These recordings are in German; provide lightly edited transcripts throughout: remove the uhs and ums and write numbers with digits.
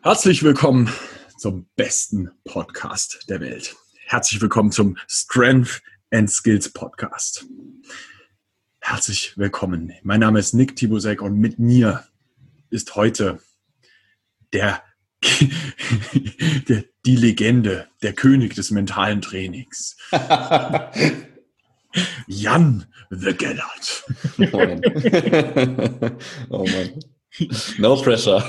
Herzlich willkommen zum besten Podcast der Welt. Herzlich willkommen zum Strength and Skills Podcast. Herzlich willkommen. Mein Name ist Nick Tibusek und mit mir ist heute die Legende, der König des mentalen Trainings. Jan the Gellert. Moin. Oh Mann. No pressure.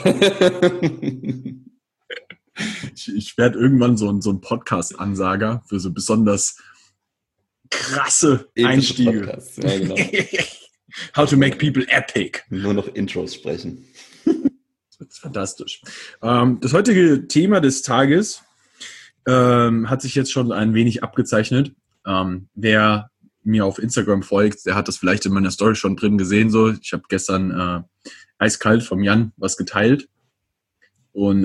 Ich werde irgendwann so ein Podcast-Ansager für so besonders krasse Einstiege. Podcasts. Ja, genau. How to make people epic. Nur noch Intros sprechen. Das ist fantastisch. Das heutige Thema des Tages hat sich jetzt schon ein wenig abgezeichnet. Wer mir auf Instagram folgt, der hat das vielleicht in meiner Story schon drin gesehen. So, ich habe gestern eiskalt vom Jan was geteilt. Und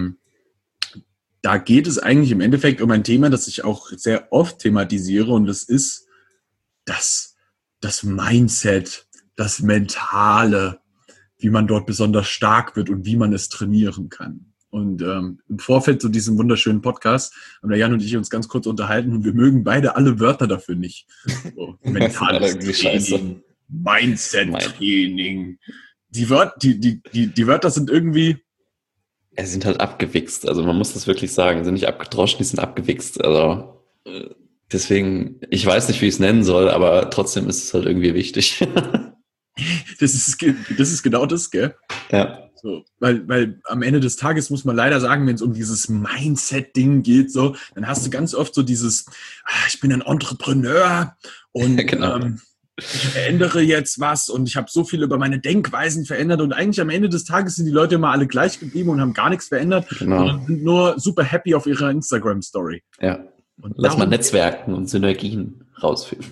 da geht es eigentlich im Endeffekt um ein Thema, das ich auch sehr oft thematisiere. Und das ist das Mindset, das Mentale, wie man dort besonders stark wird und wie man es trainieren kann. Und im Vorfeld zu diesem wunderschönen Podcast haben der Jan und ich uns ganz kurz unterhalten und wir mögen beide alle Wörter dafür nicht. So, mentales Training, Mindset-Training. Die Wörter sind irgendwie... Sie sind halt abgewichst. Also man muss das wirklich sagen. Sie sind nicht abgedroschen, die sind abgewichst. Also deswegen, ich weiß nicht, wie ich es nennen soll, aber trotzdem ist es halt irgendwie wichtig. Das ist genau das, gell? Ja. So, weil am Ende des Tages muss man leider sagen, wenn es um dieses Mindset-Ding geht, so, dann hast du ganz oft so dieses, ich bin ein Entrepreneur und Genau. Ich verändere jetzt was und ich habe so viel über meine Denkweisen verändert und eigentlich am Ende des Tages sind die Leute immer alle gleich geblieben und haben gar nichts verändert, Genau. sondern sind nur super happy auf ihrer Instagram-Story. Ja. Und Lass mal Netzwerken und Synergien rausfinden.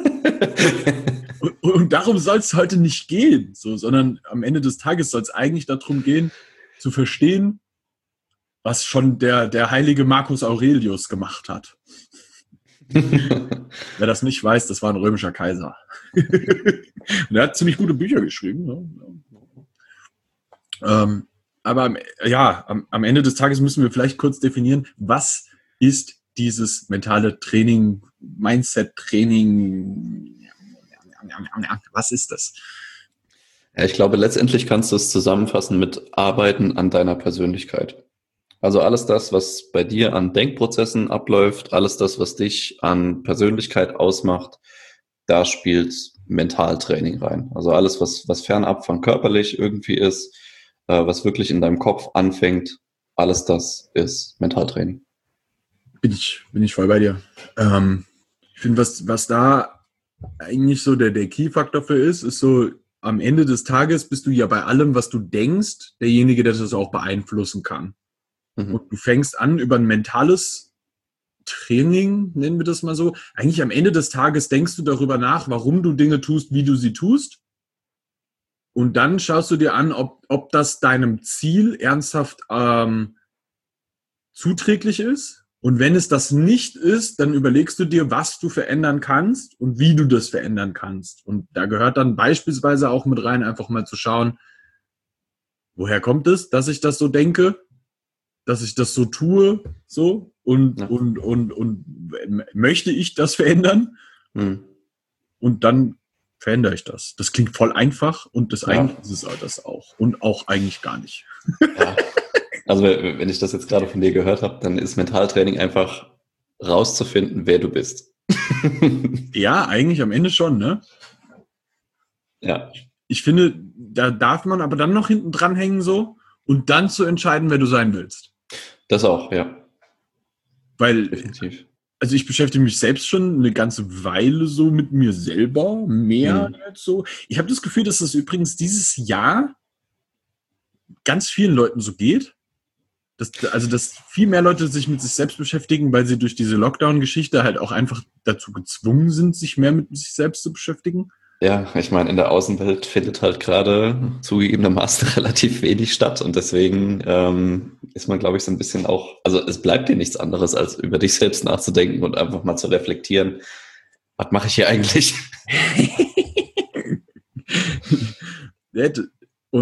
Und darum soll es heute nicht gehen, so, sondern am Ende des Tages soll es eigentlich darum gehen, zu verstehen, was schon der heilige Marcus Aurelius gemacht hat. Wer das nicht weiß, das war ein römischer Kaiser. Und er hat ziemlich gute Bücher geschrieben. Ne? Aber am Ende des Tages müssen wir vielleicht kurz definieren, was ist dieses mentale Training, Mindset-Training, was ist das? Ja, ich glaube, letztendlich kannst du es zusammenfassen mit Arbeiten an deiner Persönlichkeit. Also alles das, was bei dir an Denkprozessen abläuft, alles das, was dich an Persönlichkeit ausmacht, da spielt Mentaltraining rein. Also alles, was fernab von körperlich irgendwie ist, was wirklich in deinem Kopf anfängt, alles das ist Mentaltraining. Bin ich voll bei dir. Ich finde, was da eigentlich so der Key-Faktor für ist so, am Ende des Tages bist du ja bei allem, was du denkst, derjenige, der das auch beeinflussen kann. Und du fängst an über ein mentales Training, nennen wir das mal so. Eigentlich am Ende des Tages denkst du darüber nach, warum du Dinge tust, wie du sie tust. Und dann schaust du dir an, ob das deinem Ziel ernsthaft zuträglich ist. Und wenn es das nicht ist, dann überlegst du dir, was du verändern kannst und wie du das verändern kannst. Und da gehört dann beispielsweise auch mit rein, einfach mal zu schauen, woher kommt es, dass ich das so denke? Dass ich das so tue, so, und möchte ich das verändern? Und dann verändere ich das. Das klingt voll einfach und eigentlich ist es das auch. Und auch eigentlich gar nicht. Ja. Also wenn ich das jetzt gerade von dir gehört habe, dann ist Mentaltraining einfach rauszufinden, wer du bist. Ja, eigentlich am Ende schon, ne? Ja. Ich finde, da darf man aber dann noch hinten dran hängen so und dann zu entscheiden, wer du sein willst. Das auch, ja. Weil, definitiv. Also ich beschäftige mich selbst schon eine ganze Weile so mit mir selber, mehr als so. Ich habe das Gefühl, dass das übrigens dieses Jahr ganz vielen Leuten so geht. Dass viel mehr Leute sich mit sich selbst beschäftigen, weil sie durch diese Lockdown-Geschichte halt auch einfach dazu gezwungen sind, sich mehr mit sich selbst zu beschäftigen. Ja, ich meine, in der Außenwelt findet halt gerade zugegebenermaßen relativ wenig statt und deswegen ist man, glaube ich, so ein bisschen auch, also es bleibt dir nichts anderes, als über dich selbst nachzudenken und einfach mal zu reflektieren, was mache ich hier eigentlich? Und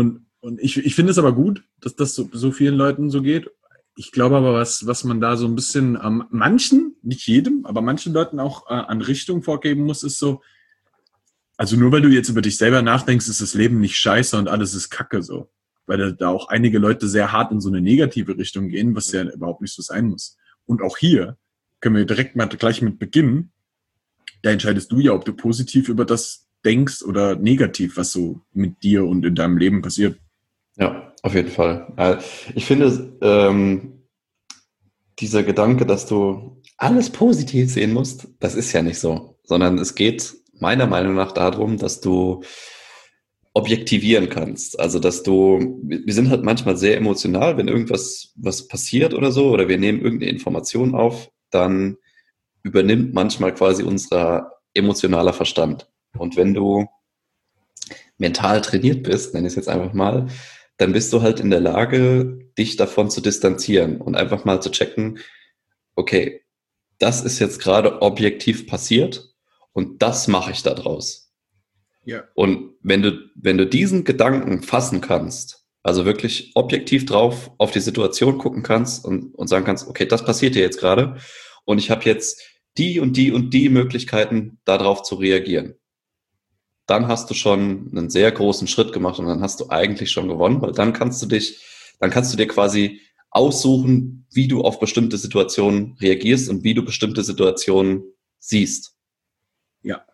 Und ich finde es aber gut, dass das so vielen Leuten so geht. Ich glaube aber, was man da so ein bisschen manchen, nicht jedem, aber manchen Leuten auch an Richtung vorgeben muss, ist so, also nur weil du jetzt über dich selber nachdenkst, ist das Leben nicht scheiße und alles ist Kacke so. Weil da auch einige Leute sehr hart in so eine negative Richtung gehen, was ja überhaupt nicht so sein muss. Und auch hier können wir direkt mal gleich mit beginnen. Da entscheidest du ja, ob du positiv über das denkst oder negativ, was so mit dir und in deinem Leben passiert. Ja, auf jeden Fall. Ich finde, dieser Gedanke, dass du alles positiv sehen musst, das ist ja nicht so, sondern es geht meiner Meinung nach darum, dass du objektivieren kannst. Also, wir sind halt manchmal sehr emotional, wenn was passiert oder so, oder wir nehmen irgendeine Information auf, dann übernimmt manchmal quasi unser emotionaler Verstand. Und wenn du mental trainiert bist, nenne ich es jetzt einfach mal, dann bist du halt in der Lage, dich davon zu distanzieren und einfach mal zu checken, okay, das ist jetzt gerade objektiv passiert und das mache ich da draus. Ja. Und wenn du diesen Gedanken fassen kannst, also wirklich objektiv drauf auf die Situation gucken kannst und sagen kannst, okay, das passiert hier jetzt gerade und ich habe jetzt die und die und die Möglichkeiten, darauf zu reagieren. Dann hast du schon einen sehr großen Schritt gemacht und dann hast du eigentlich schon gewonnen, weil dann kannst du dir quasi aussuchen, wie du auf bestimmte Situationen reagierst und wie du bestimmte Situationen siehst. Ja.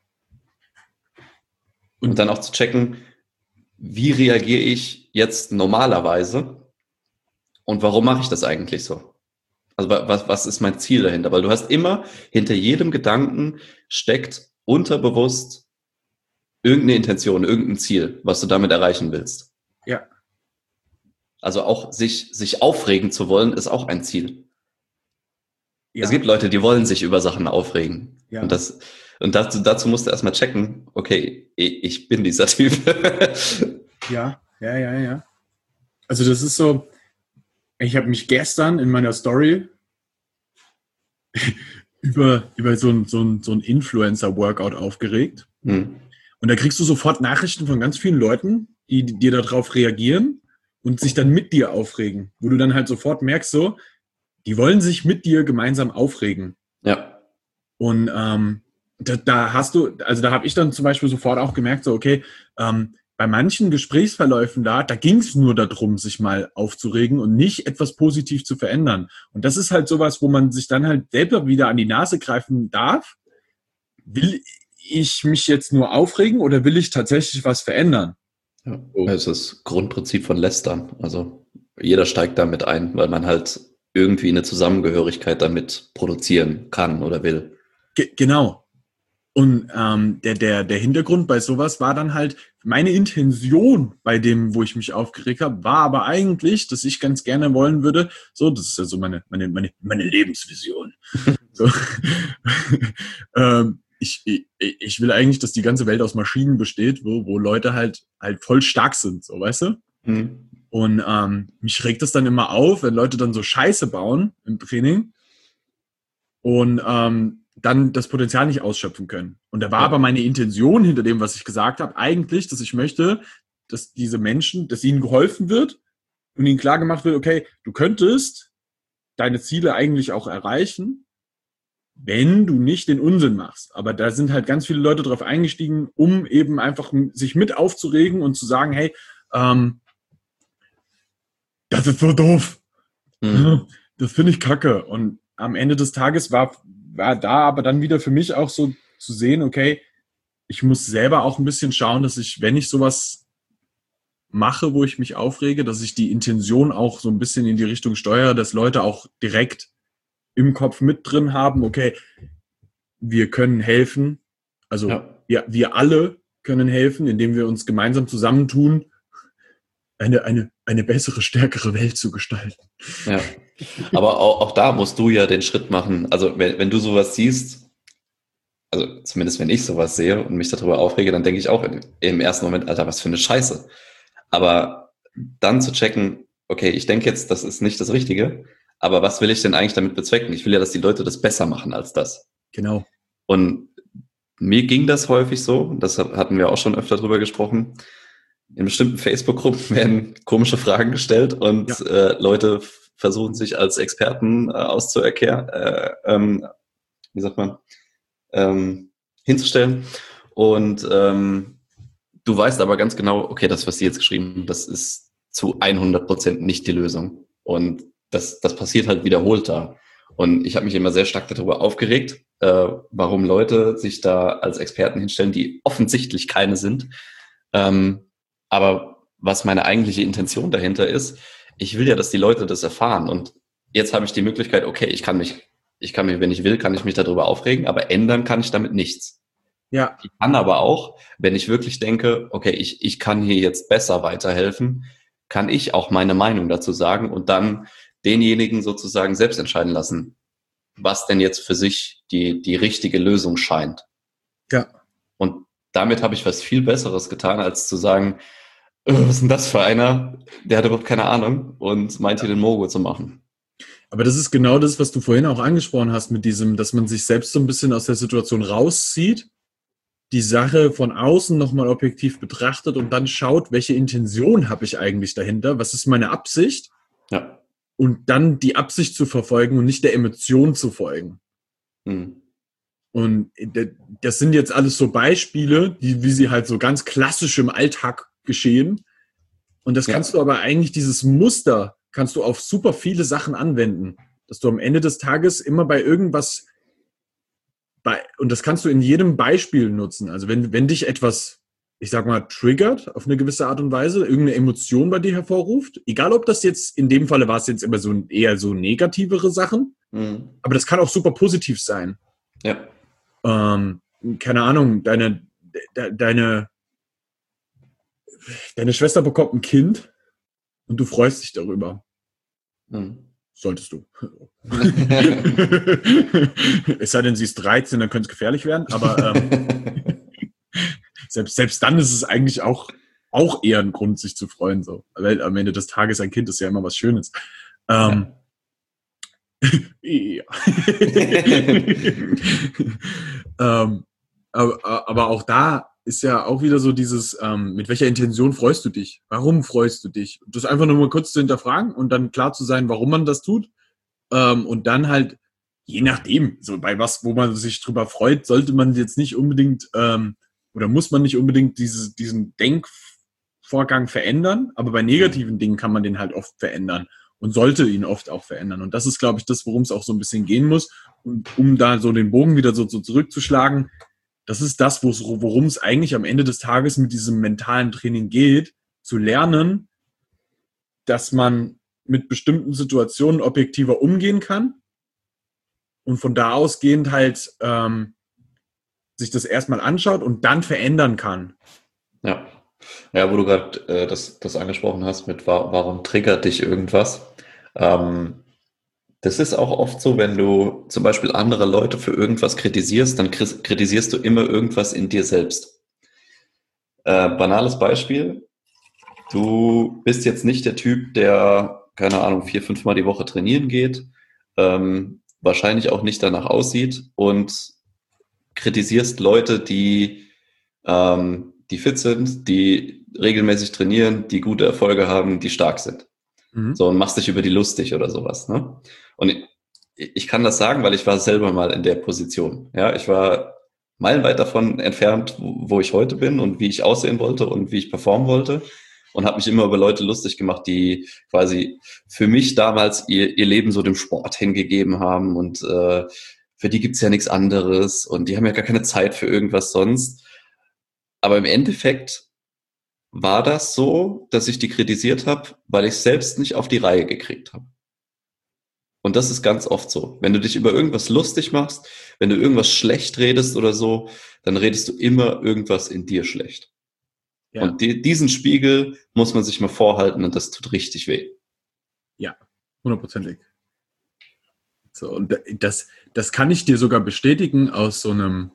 Und dann auch zu checken, wie reagiere ich jetzt normalerweise und warum mache ich das eigentlich so? Also was ist mein Ziel dahinter? Weil du hast immer, hinter jedem Gedanken steckt unterbewusst irgendeine Intention, irgendein Ziel, was du damit erreichen willst. Ja. Also auch sich aufregen zu wollen, ist auch ein Ziel. Ja. Es gibt Leute, die wollen sich über Sachen aufregen. Ja. Und dazu musst du erstmal checken, okay, ich bin dieser Typ. Ja. Also das ist so, ich habe mich gestern in meiner Story über so ein Influencer-Workout aufgeregt. Und da kriegst du sofort Nachrichten von ganz vielen Leuten, die dir darauf reagieren und sich dann mit dir aufregen. Wo du dann halt sofort merkst, so, die wollen sich mit dir gemeinsam aufregen. Ja. Und da habe ich dann zum Beispiel sofort auch gemerkt, so, okay, bei manchen Gesprächsverläufen da ging es nur darum, sich mal aufzuregen und nicht etwas positiv zu verändern. Und das ist halt sowas, wo man sich dann halt selber wieder an die Nase greifen darf. Will ich mich jetzt nur aufregen oder will ich tatsächlich was verändern? Ja. Das ist das Grundprinzip von Lästern. Also jeder steigt damit ein, weil man halt irgendwie eine Zusammengehörigkeit damit produzieren kann oder will. Genau. Und der Hintergrund bei sowas war dann halt, meine Intention bei dem, wo ich mich aufgeregt habe, war aber eigentlich, dass ich ganz gerne wollen würde, so, das ist ja so meine Lebensvision. So, ich will eigentlich, dass die ganze Welt aus Maschinen besteht, wo Leute halt voll stark sind, so, weißt du? Mhm. Und mich regt das dann immer auf, wenn Leute dann so Scheiße bauen im Training und dann das Potenzial nicht ausschöpfen können. Und da war aber meine Intention hinter dem, was ich gesagt habe, eigentlich, dass ich möchte, dass diese Menschen, dass ihnen geholfen wird und ihnen klar gemacht wird, okay, du könntest deine Ziele eigentlich auch erreichen, wenn du nicht den Unsinn machst. Aber da sind halt ganz viele Leute drauf eingestiegen, um eben einfach sich mit aufzuregen und zu sagen, hey, das ist so doof. Mhm. Das finde ich kacke. Und am Ende des Tages war da aber dann wieder für mich auch so zu sehen, okay, ich muss selber auch ein bisschen schauen, dass ich, wenn ich sowas mache, wo ich mich aufrege, dass ich die Intention auch so ein bisschen in die Richtung steuere, dass Leute auch direkt im Kopf mit drin haben, okay, wir können helfen. Also wir alle können helfen, indem wir uns gemeinsam zusammentun, eine bessere, stärkere Welt zu gestalten. Ja. Aber auch da musst du ja den Schritt machen. Also wenn du sowas siehst, also zumindest wenn ich sowas sehe und mich darüber aufrege, dann denke ich auch im ersten Moment, Alter, was für eine Scheiße. Aber dann zu checken, okay, ich denke jetzt, das ist nicht das Richtige, aber was will ich denn eigentlich damit bezwecken? Ich will ja, dass die Leute das besser machen als das. Genau. Und mir ging das häufig so, das hatten wir auch schon öfter drüber gesprochen, in bestimmten Facebook-Gruppen werden komische Fragen gestellt und Leute versuchen sich als Experten wie sagt man, hinzustellen. Und du weißt aber ganz genau, okay, das, was sie jetzt geschrieben haben, das ist zu 100% nicht die Lösung. Und das passiert halt wiederholt da. Und ich habe mich immer sehr stark darüber aufgeregt, warum Leute sich da als Experten hinstellen, die offensichtlich keine sind. Aber was meine eigentliche Intention dahinter ist, ich will ja, dass die Leute das erfahren. Und jetzt habe ich die Möglichkeit, okay, ich kann mich, wenn ich will, kann ich mich darüber aufregen, aber ändern kann ich damit nichts. Ja. Ich kann aber auch, wenn ich wirklich denke, okay, ich kann hier jetzt besser weiterhelfen, kann ich auch meine Meinung dazu sagen und dann denjenigen sozusagen selbst entscheiden lassen, was denn jetzt für sich die richtige Lösung scheint. Ja. Und damit habe ich was viel Besseres getan, als zu sagen, was ist denn das für einer? Der hat überhaupt keine Ahnung und meint hier den Mogo zu machen. Aber das ist genau das, was du vorhin auch angesprochen hast mit diesem, dass man sich selbst so ein bisschen aus der Situation rauszieht, die Sache von außen nochmal objektiv betrachtet und dann schaut, welche Intention habe ich eigentlich dahinter, was ist meine Absicht? Ja. Und dann die Absicht zu verfolgen und nicht der Emotion zu folgen. Mhm. Und das sind jetzt alles so Beispiele, wie sie halt so ganz klassisch im Alltag geschehen. Und das kannst du aber eigentlich, dieses Muster, kannst du auf super viele Sachen anwenden. Dass du am Ende des Tages immer bei irgendwas, und das kannst du in jedem Beispiel nutzen. Also wenn dich etwas, ich sag mal, triggert auf eine gewisse Art und Weise, irgendeine Emotion bei dir hervorruft, egal ob das jetzt, in dem Falle war es jetzt immer so eher so negativere Sachen, aber das kann auch super positiv sein. Ja. Keine Ahnung, deine Schwester bekommt ein Kind und du freust dich darüber. Solltest du. Es sei denn, sie ist 13, dann könnte es gefährlich werden, aber selbst dann ist es eigentlich auch eher ein Grund, sich zu freuen. So. Weil am Ende des Tages, ein Kind ist ja immer was Schönes. Ja. Aber auch da ist ja auch wieder so dieses, mit welcher Intention freust du dich? Warum freust du dich? Das einfach nur mal kurz zu hinterfragen und dann klar zu sein, warum man das tut. Und dann halt, je nachdem, so bei was, wo man sich drüber freut, sollte man jetzt nicht unbedingt, oder muss man nicht unbedingt diesen Denkvorgang verändern, aber bei negativen Dingen kann man den halt oft verändern und sollte ihn oft auch verändern. Und das ist, glaube ich, das, worum es auch so ein bisschen gehen muss. Und um da so den Bogen wieder so zurückzuschlagen, das ist das, worum es eigentlich am Ende des Tages mit diesem mentalen Training geht, zu lernen, dass man mit bestimmten Situationen objektiver umgehen kann und von da ausgehend halt sich das erstmal anschaut und dann verändern kann. Ja, wo du gerade das angesprochen hast mit warum triggert dich irgendwas. Das ist auch oft so, wenn du zum Beispiel andere Leute für irgendwas kritisierst, dann kritisierst du immer irgendwas in dir selbst. Banales Beispiel, du bist jetzt nicht der Typ, der, keine Ahnung, 4-5 Mal die Woche trainieren geht, wahrscheinlich auch nicht danach aussieht und kritisierst Leute, die fit sind, die regelmäßig trainieren, die gute Erfolge haben, die stark sind. So, und machst dich über die lustig oder sowas. Ne? Und ich kann das sagen, weil ich war selber mal in der Position. Ja, ich war meilenweit davon entfernt, wo ich heute bin und wie ich aussehen wollte und wie ich performen wollte. Und habe mich immer über Leute lustig gemacht, die quasi für mich damals ihr Leben so dem Sport hingegeben haben. Und für die gibt's ja nichts anderes. Und die haben ja gar keine Zeit für irgendwas sonst. Aber im Endeffekt war das so, dass ich die kritisiert habe, weil ich selbst nicht auf die Reihe gekriegt habe. Und das ist ganz oft so. Wenn du dich über irgendwas lustig machst, wenn du irgendwas schlecht redest oder so, dann redest du immer irgendwas in dir schlecht. Ja. Und diesen Spiegel muss man sich mal vorhalten und das tut richtig weh. Ja, 100%. So, und das kann ich dir sogar bestätigen aus so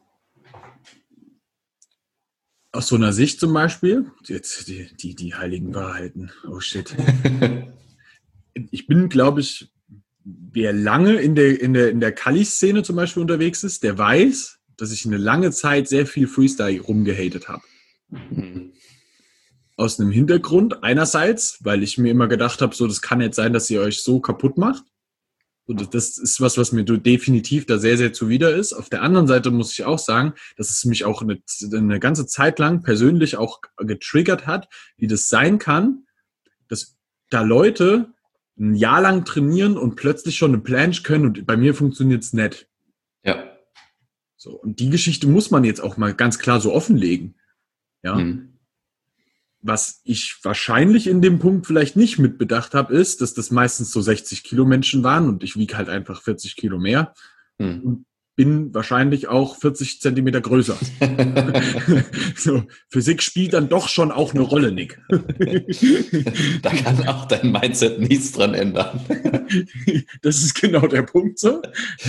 einer Sicht zum Beispiel, jetzt die heiligen Wahrheiten, oh shit. Ich bin, glaube ich, wer lange in der Kali-Szene zum Beispiel unterwegs ist, der weiß, dass ich eine lange Zeit sehr viel Freestyle rumgehatet habe. aus einem Hintergrund. Einerseits, weil ich mir immer gedacht habe, so, das kann nicht sein, dass ihr euch so kaputt macht. Und das ist was mir definitiv da sehr, sehr zuwider ist. Auf der anderen Seite muss ich auch sagen, dass es mich auch eine ganze Zeit lang persönlich auch getriggert hat, wie das sein kann, dass da Leute ein Jahr lang trainieren und plötzlich schon eine Planche können und bei mir funktioniert's nicht. Ja. So, und die Geschichte muss man jetzt auch mal ganz klar so offenlegen. Ja. Was ich wahrscheinlich in dem Punkt vielleicht nicht mitbedacht habe, ist, dass das meistens so 60 Kilo Menschen waren und ich wiege halt einfach 40 Kilo mehr und bin wahrscheinlich auch 40 Zentimeter größer. So, Physik spielt dann doch schon auch eine Rolle, Nick. Da kann auch dein Mindset nichts dran ändern. Das ist genau der Punkt so.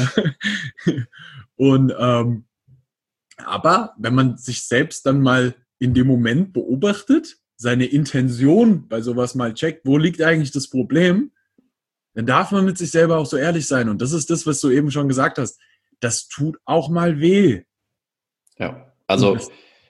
Und aber wenn man sich selbst dann mal in dem Moment beobachtet, seine Intention bei sowas mal checkt, wo liegt eigentlich das Problem, dann darf man mit sich selber auch so ehrlich sein. Und das ist das, was du eben schon gesagt hast. Das tut auch mal weh. Ja, also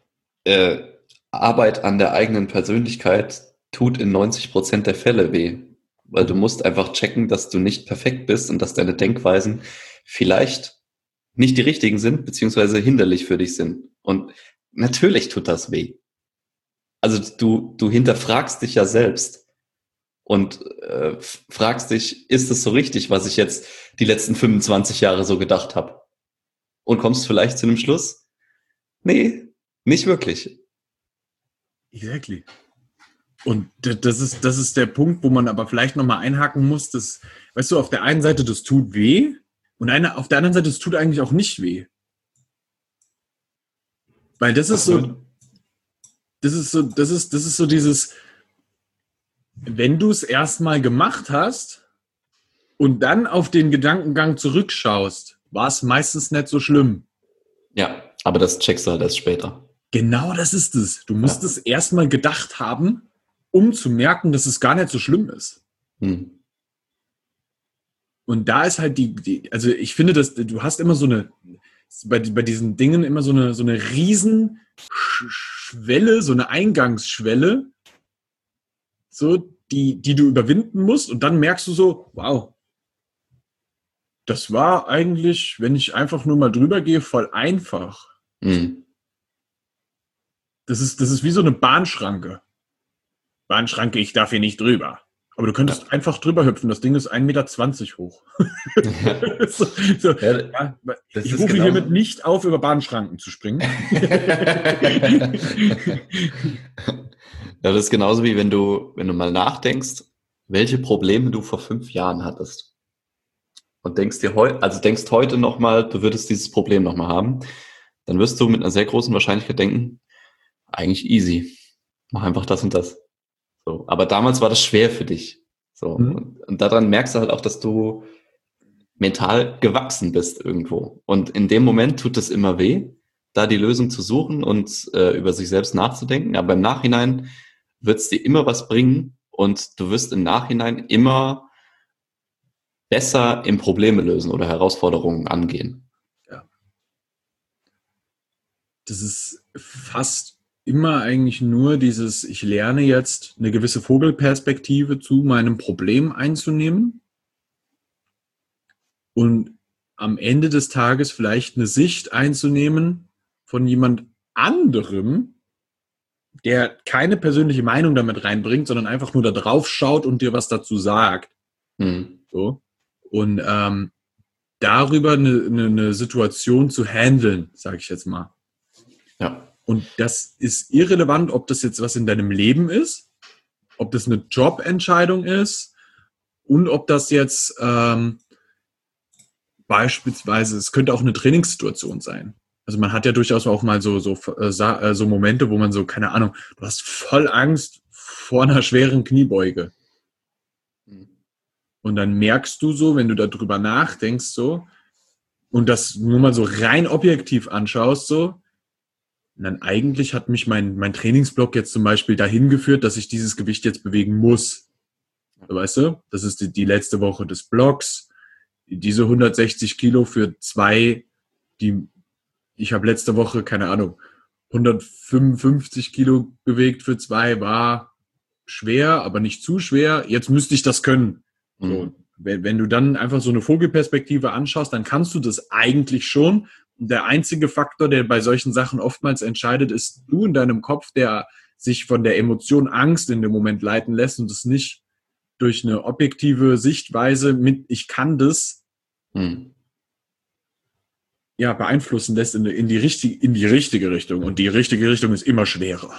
Arbeit an der eigenen Persönlichkeit tut in 90% der Fälle weh. Weil du musst einfach checken, dass du nicht perfekt bist und dass deine Denkweisen vielleicht nicht die richtigen sind, beziehungsweise hinderlich für dich sind. Und natürlich tut das weh. Also du hinterfragst dich ja selbst und fragst dich, ist es so richtig, was ich jetzt die letzten 25 Jahre so gedacht habe? Und kommst vielleicht zu einem Schluss? Nee, nicht wirklich. Exactly. Und das ist der Punkt, wo man aber vielleicht nochmal einhaken muss, dass, weißt du, auf der einen Seite, das tut weh und auf der anderen Seite, das tut eigentlich auch nicht weh. Weil das ist so dieses, wenn du es erstmal gemacht hast und dann auf den Gedankengang zurückschaust, war es meistens nicht so schlimm. Ja, aber das checkst du halt erst später. Genau das ist es. Du musst es erstmal gedacht haben, um zu merken, dass es gar nicht so schlimm ist. Und da ist halt also ich finde, dass du hast immer bei diesen Dingen immer so eine riesen Schwelle, so eine Eingangsschwelle, so, die du überwinden musst und dann merkst du so, wow, das war eigentlich, wenn ich einfach nur mal drüber gehe, voll einfach. Das ist wie so eine Bahnschranke. Bahnschranke, ich darf hier nicht drüber. Aber du könntest einfach drüber hüpfen. Das Ding ist 1,20 Meter hoch. Ich rufe hiermit nicht auf, über Bahnschranken zu springen. Ja, das ist genauso wie wenn du mal nachdenkst, welche Probleme du vor 5 Jahren hattest. Und denkst heute nochmal, du würdest dieses Problem nochmal haben, dann wirst du mit einer sehr großen Wahrscheinlichkeit denken, eigentlich easy. Mach einfach das und das. So, aber damals war das schwer für dich. So, und daran merkst du halt auch, dass du mental gewachsen bist irgendwo. Und in dem Moment tut es immer weh, da die Lösung zu suchen und über sich selbst nachzudenken. Aber im Nachhinein wird es dir immer was bringen und du wirst im Nachhinein immer besser im Probleme lösen oder Herausforderungen angehen. Ja. Das ist fast immer eigentlich nur dieses, ich lerne jetzt eine gewisse Vogelperspektive zu meinem Problem einzunehmen und am Ende des Tages vielleicht eine Sicht einzunehmen von jemand anderem, der keine persönliche Meinung damit reinbringt, sondern einfach nur da drauf schaut und dir was dazu sagt. So. Und darüber eine Situation zu handeln, sage ich jetzt mal. Ja. Und das ist irrelevant, ob das jetzt was in deinem Leben ist, ob das eine Jobentscheidung ist und ob das jetzt beispielsweise, es könnte auch eine Trainingssituation sein. Also man hat ja durchaus auch mal so Momente, wo man so, keine Ahnung, du hast voll Angst vor einer schweren Kniebeuge. Und dann merkst du so, wenn du darüber nachdenkst so und das nur mal so rein objektiv anschaust so, und dann eigentlich hat mich mein Trainingsblock jetzt zum Beispiel dahin geführt, dass ich dieses Gewicht jetzt bewegen muss. Weißt du? Das ist die letzte Woche des Blocks. Diese 160 Kilo für 2, ich habe letzte Woche, keine Ahnung, 155 Kilo bewegt für 2 war schwer, aber nicht zu schwer. Jetzt müsste ich das können. So, wenn du dann einfach so eine Vogelperspektive anschaust, dann kannst du das eigentlich schon. Und der einzige Faktor, der bei solchen Sachen oftmals entscheidet, ist du in deinem Kopf, der sich von der Emotion Angst in dem Moment leiten lässt und es nicht durch eine objektive Sichtweise mit ich kann das ja beeinflussen lässt in die richtige Richtung. Und die richtige Richtung ist immer schwerer.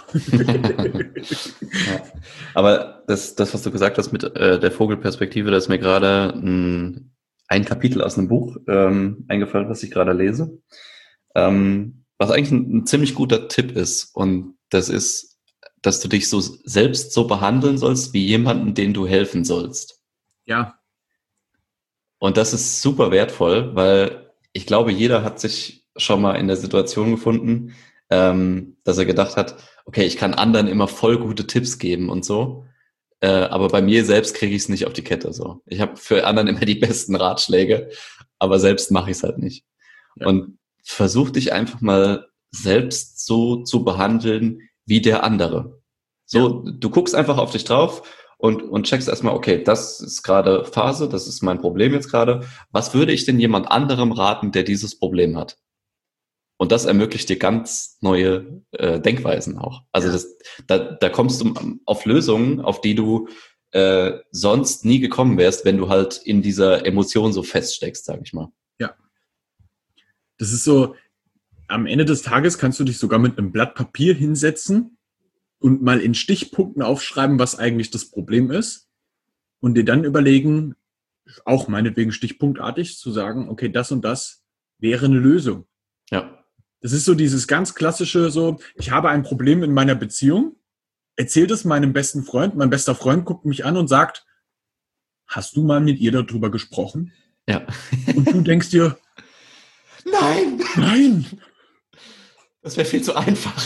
Ja. Aber das, was du gesagt hast mit der Vogelperspektive, da ist mir gerade ein Kapitel aus einem Buch eingefallen, was ich gerade lese. Was eigentlich ein ziemlich guter Tipp ist. Und das ist, dass du dich so selbst so behandeln sollst, wie jemanden, den du helfen sollst. Ja. Und das ist super wertvoll, weil ich glaube, jeder hat sich schon mal in der Situation gefunden, dass er gedacht hat, okay, ich kann anderen immer voll gute Tipps geben und so, aber bei mir selbst kriege ich es nicht auf die Kette. So, ich habe für anderen immer die besten Ratschläge, aber selbst mache ich es halt nicht. Ja. Und versuch dich einfach mal selbst so zu behandeln wie der andere. So, ja. Du guckst einfach auf dich drauf und checkst erstmal, okay, das ist gerade Phase, das ist mein Problem jetzt gerade. Was würde ich denn jemand anderem raten, der dieses Problem hat? Und das ermöglicht dir ganz neue Denkweisen auch. Also da kommst du auf Lösungen, auf die du sonst nie gekommen wärst, wenn du halt in dieser Emotion so feststeckst, sag ich mal. Ja. Das ist so, am Ende des Tages kannst du dich sogar mit einem Blatt Papier hinsetzen und mal in Stichpunkten aufschreiben, was eigentlich das Problem ist und dir dann überlegen, auch meinetwegen stichpunktartig zu sagen, okay, das und das wäre eine Lösung. Ja. Das ist so dieses ganz klassische so, ich habe ein Problem in meiner Beziehung, erzählt es meinem besten Freund, mein bester Freund guckt mich an und sagt, hast du mal mit ihr darüber gesprochen? Ja. Und du denkst dir, nein. Das wäre viel zu einfach.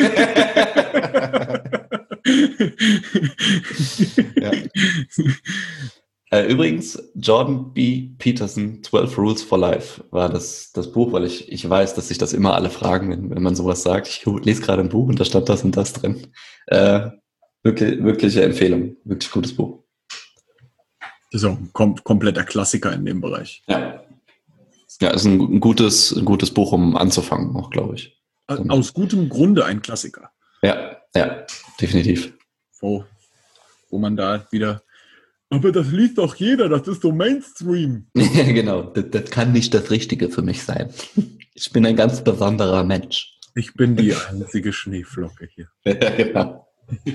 Ja. Übrigens, Jordan B. Peterson, 12 Rules for Life, war das Buch, weil ich weiß, dass sich das immer alle fragen, wenn man sowas sagt. Ich lese gerade ein Buch und da stand das und das drin. Wirkliche Empfehlung, wirklich gutes Buch. Das ist auch ein kompletter Klassiker in dem Bereich. Ja, ist ein gutes Buch, um anzufangen, auch, glaube ich. Aus gutem Grunde ein Klassiker. Ja, definitiv. Wo man da wieder, aber das liest doch jeder, das ist so Mainstream. Ja, genau, das kann nicht das Richtige für mich sein. Ich bin ein ganz besonderer Mensch. Ich bin die einzige Schneeflocke hier. Ja, genau.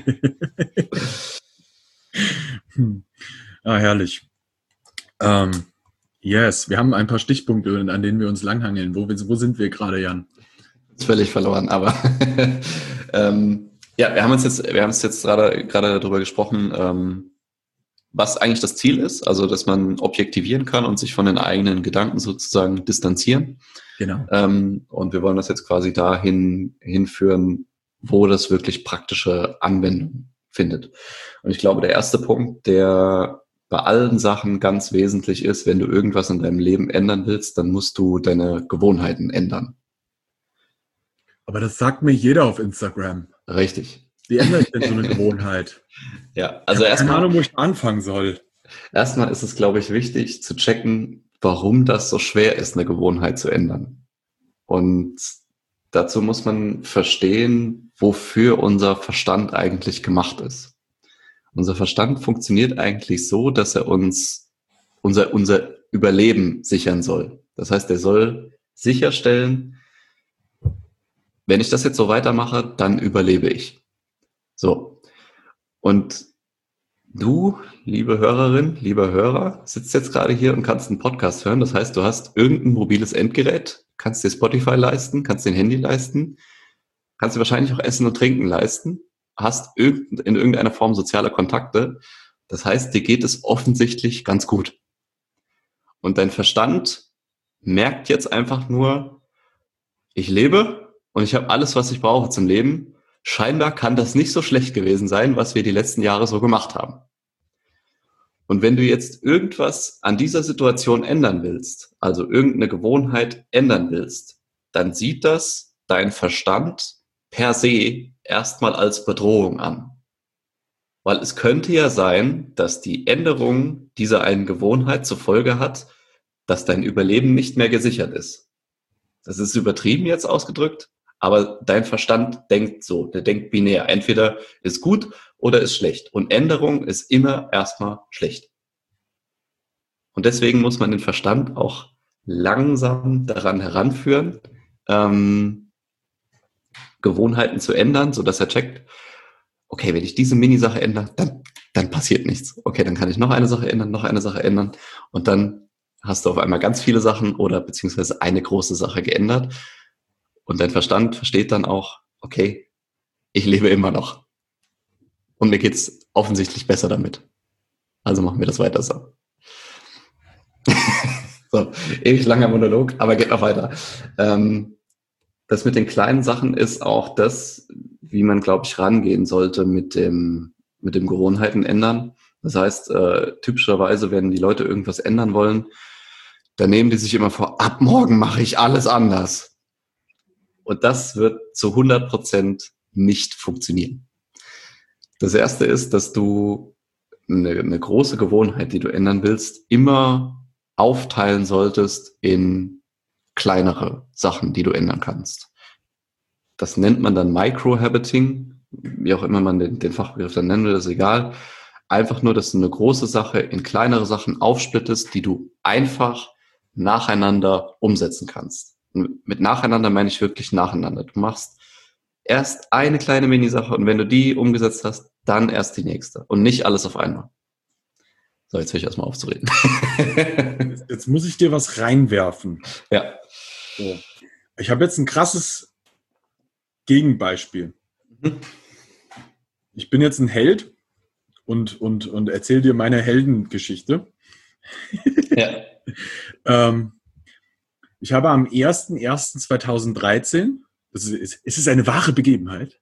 Herrlich. Yes, wir haben ein paar Stichpunkte, an denen wir uns langhangeln. Wo sind wir gerade, Jan? Völlig verloren, aber wir haben jetzt gerade darüber gesprochen, was eigentlich das Ziel ist, also dass man objektivieren kann und sich von den eigenen Gedanken sozusagen distanzieren. Genau. Und wir wollen das jetzt quasi dahin hinführen, wo das wirklich praktische Anwendung findet. Und ich glaube, der erste Punkt, der bei allen Sachen ganz wesentlich ist, wenn du irgendwas in deinem Leben ändern willst, dann musst du deine Gewohnheiten ändern. Aber das sagt mir jeder auf Instagram. Richtig. Wie ändere ich denn so eine Gewohnheit? Ja, also erstmal. Keine Ahnung, wo ich anfangen soll. Erstmal ist es, glaube ich, wichtig zu checken, warum das so schwer ist, eine Gewohnheit zu ändern. Und dazu muss man verstehen, wofür unser Verstand eigentlich gemacht ist. Unser Verstand funktioniert eigentlich so, dass er uns unser Überleben sichern soll. Das heißt, er soll sicherstellen, wenn ich das jetzt so weitermache, dann überlebe ich. So. Und du, liebe Hörerin, lieber Hörer, sitzt jetzt gerade hier und kannst einen Podcast hören. Das heißt, du hast irgendein mobiles Endgerät, kannst dir Spotify leisten, kannst dir ein Handy leisten, kannst dir wahrscheinlich auch Essen und Trinken leisten, hast in irgendeiner Form soziale Kontakte. Das heißt, dir geht es offensichtlich ganz gut. Und dein Verstand merkt jetzt einfach nur, ich lebe und ich habe alles, was ich brauche zum Leben. Scheinbar kann das nicht so schlecht gewesen sein, was wir die letzten Jahre so gemacht haben. Und wenn du jetzt irgendwas an dieser Situation ändern willst, also irgendeine Gewohnheit ändern willst, dann sieht das dein Verstand per se erstmal als Bedrohung an. Weil es könnte ja sein, dass die Änderung dieser einen Gewohnheit zur Folge hat, dass dein Überleben nicht mehr gesichert ist. Das ist übertrieben jetzt ausgedrückt, aber dein Verstand denkt so, der denkt binär. Entweder ist gut oder ist schlecht. Und Änderung ist immer erstmal schlecht. Und deswegen muss man den Verstand auch langsam daran heranführen, Gewohnheiten zu ändern, sodass er checkt, okay, wenn ich diese Mini-Sache ändere, dann passiert nichts. Okay, dann kann ich noch eine Sache ändern und dann hast du auf einmal ganz viele Sachen oder beziehungsweise eine große Sache geändert und dein Verstand versteht dann auch, okay, ich lebe immer noch und mir geht's offensichtlich besser damit. Also machen wir das weiter so. So, ewig langer Monolog, aber geht noch weiter. Das mit den kleinen Sachen ist auch das, wie man, glaube ich, rangehen sollte mit dem Gewohnheiten ändern. Das heißt, typischerweise, wenn die Leute irgendwas ändern wollen, dann nehmen die sich immer vor, ab morgen mache ich alles anders. Und das wird zu 100% nicht funktionieren. Das erste ist, dass du eine große Gewohnheit, die du ändern willst, immer aufteilen solltest in kleinere Sachen, die du ändern kannst. Das nennt man dann Microhabiting, wie auch immer man den Fachbegriff dann nennen will, ist egal. Einfach nur, dass du eine große Sache in kleinere Sachen aufsplittest, die du einfach nacheinander umsetzen kannst. Und mit nacheinander meine ich wirklich nacheinander. Du machst erst eine kleine Mini-Sache und wenn du die umgesetzt hast, dann erst die nächste und nicht alles auf einmal. So, jetzt höre ich erstmal auf zu reden. Jetzt muss ich dir was reinwerfen. Ja. So. Ich habe jetzt ein krasses Gegenbeispiel. Ich bin jetzt ein Held und erzähle dir meine Heldengeschichte. Ja. Ich habe am 01.01.2013, es ist eine wahre Begebenheit,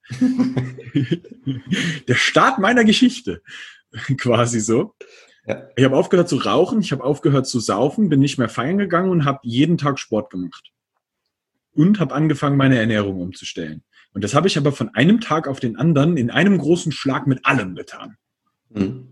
der Start meiner Geschichte, quasi so. Ja. Ich habe aufgehört zu rauchen, ich habe aufgehört zu saufen, bin nicht mehr feiern gegangen und habe jeden Tag Sport gemacht. Und habe angefangen, meine Ernährung umzustellen. Und das habe ich aber von einem Tag auf den anderen in einem großen Schlag mit allem getan. Mhm.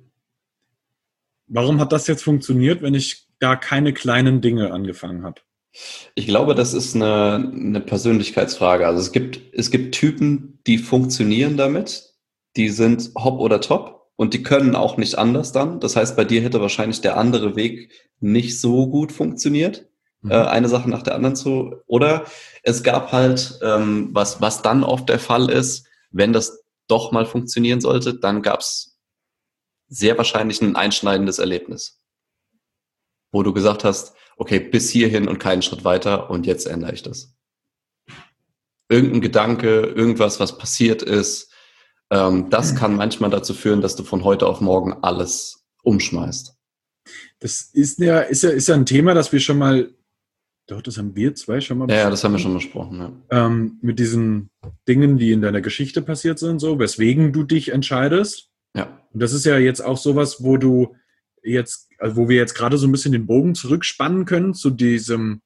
Warum hat das jetzt funktioniert, wenn ich da keine kleinen Dinge angefangen habe? Ich glaube, das ist eine Persönlichkeitsfrage. Also es gibt Typen, die funktionieren damit, die sind hopp oder top und die können auch nicht anders dann. Das heißt, bei dir hätte wahrscheinlich der andere Weg nicht so gut funktioniert, eine Sache nach der anderen oder es gab halt, was dann oft der Fall ist, wenn das doch mal funktionieren sollte, dann gab es sehr wahrscheinlich ein einschneidendes Erlebnis, wo du gesagt hast, okay, bis hierhin und keinen Schritt weiter und jetzt ändere ich das. Irgendein Gedanke, irgendwas, was passiert ist, das kann manchmal dazu führen, dass du von heute auf morgen alles umschmeißt. Das ist ja ein Thema, das wir schon mal, doch, das haben wir zwei schon mal besprochen. Ja, das haben wir schon besprochen. Ja. Mit diesen Dingen, die in deiner Geschichte passiert sind, so, weswegen du dich entscheidest. Ja. Und das ist ja jetzt auch sowas, wo wir jetzt gerade so ein bisschen den Bogen zurückspannen können zu diesem,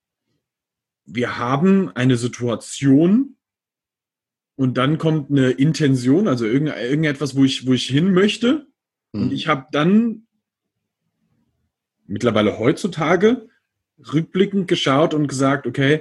wir haben eine Situation und dann kommt eine Intention, also irgendetwas, wo ich hin möchte. Und ich habe dann mittlerweile heutzutage rückblickend geschaut und gesagt, okay,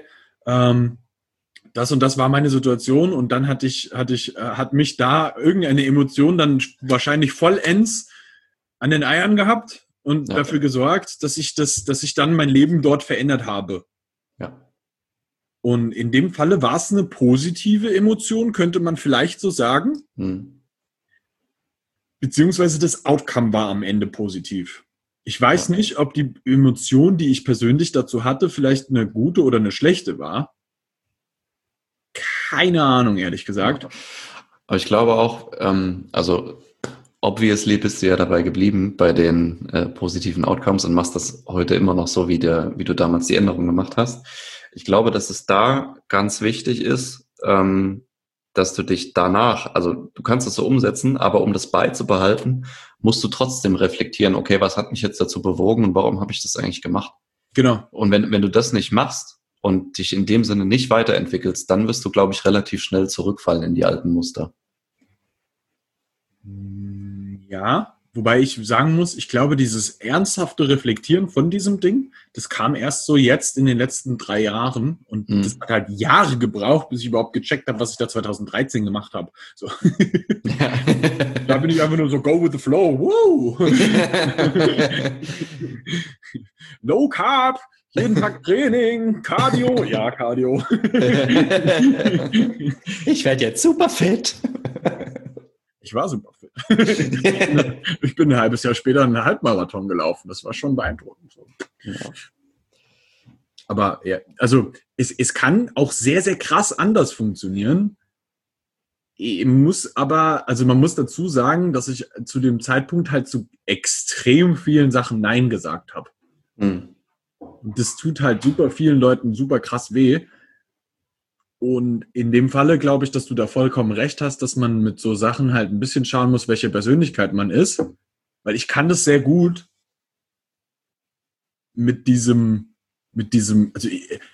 das und das war meine Situation und dann hat mich da irgendeine Emotion dann wahrscheinlich vollends an den Eiern gehabt und dafür gesorgt, dass ich dann mein Leben dort verändert habe. Ja. Und in dem Falle war es eine positive Emotion, könnte man vielleicht so sagen. Beziehungsweise das Outcome war am Ende positiv. Ich weiß nicht, ob die Emotion, die ich persönlich dazu hatte, vielleicht eine gute oder eine schlechte war. Keine Ahnung, ehrlich gesagt. Aber ich glaube auch, also obviously bist du ja dabei geblieben bei den positiven Outcomes und machst das heute immer noch so, wie du damals die Änderung gemacht hast. Ich glaube, dass es da ganz wichtig ist, dass du dich danach, also du kannst es so umsetzen, aber um das beizubehalten, musst du trotzdem reflektieren, okay, was hat mich jetzt dazu bewogen und warum habe ich das eigentlich gemacht? Genau. Und wenn du das nicht machst und dich in dem Sinne nicht weiterentwickelst, dann wirst du, glaube ich, relativ schnell zurückfallen in die alten Muster. Ja, wobei ich sagen muss, ich glaube, dieses ernsthafte Reflektieren von diesem Ding, das kam erst so jetzt in den letzten 3 Jahren und das hat halt Jahre gebraucht, bis ich überhaupt gecheckt habe, was ich da 2013 gemacht habe. So. Ja. Da bin ich einfach nur so go with the flow. Woo! No Carb, jeden Tag Training, Cardio. Ja, Cardio. Ich werde jetzt super fit. Ich war super fit. Ich bin ein halbes Jahr später einen Halbmarathon gelaufen. Das war schon beeindruckend. Ja. Aber ja, also es kann auch sehr, sehr krass anders funktionieren. Man muss dazu sagen, dass ich zu dem Zeitpunkt halt zu extrem vielen Sachen Nein gesagt habe. Und das tut halt super vielen Leuten super krass weh. Und in dem Falle glaube ich, dass du da vollkommen recht hast, dass man mit so Sachen halt ein bisschen schauen muss, welche Persönlichkeit man ist. Weil ich kann das sehr gut mit diesem, also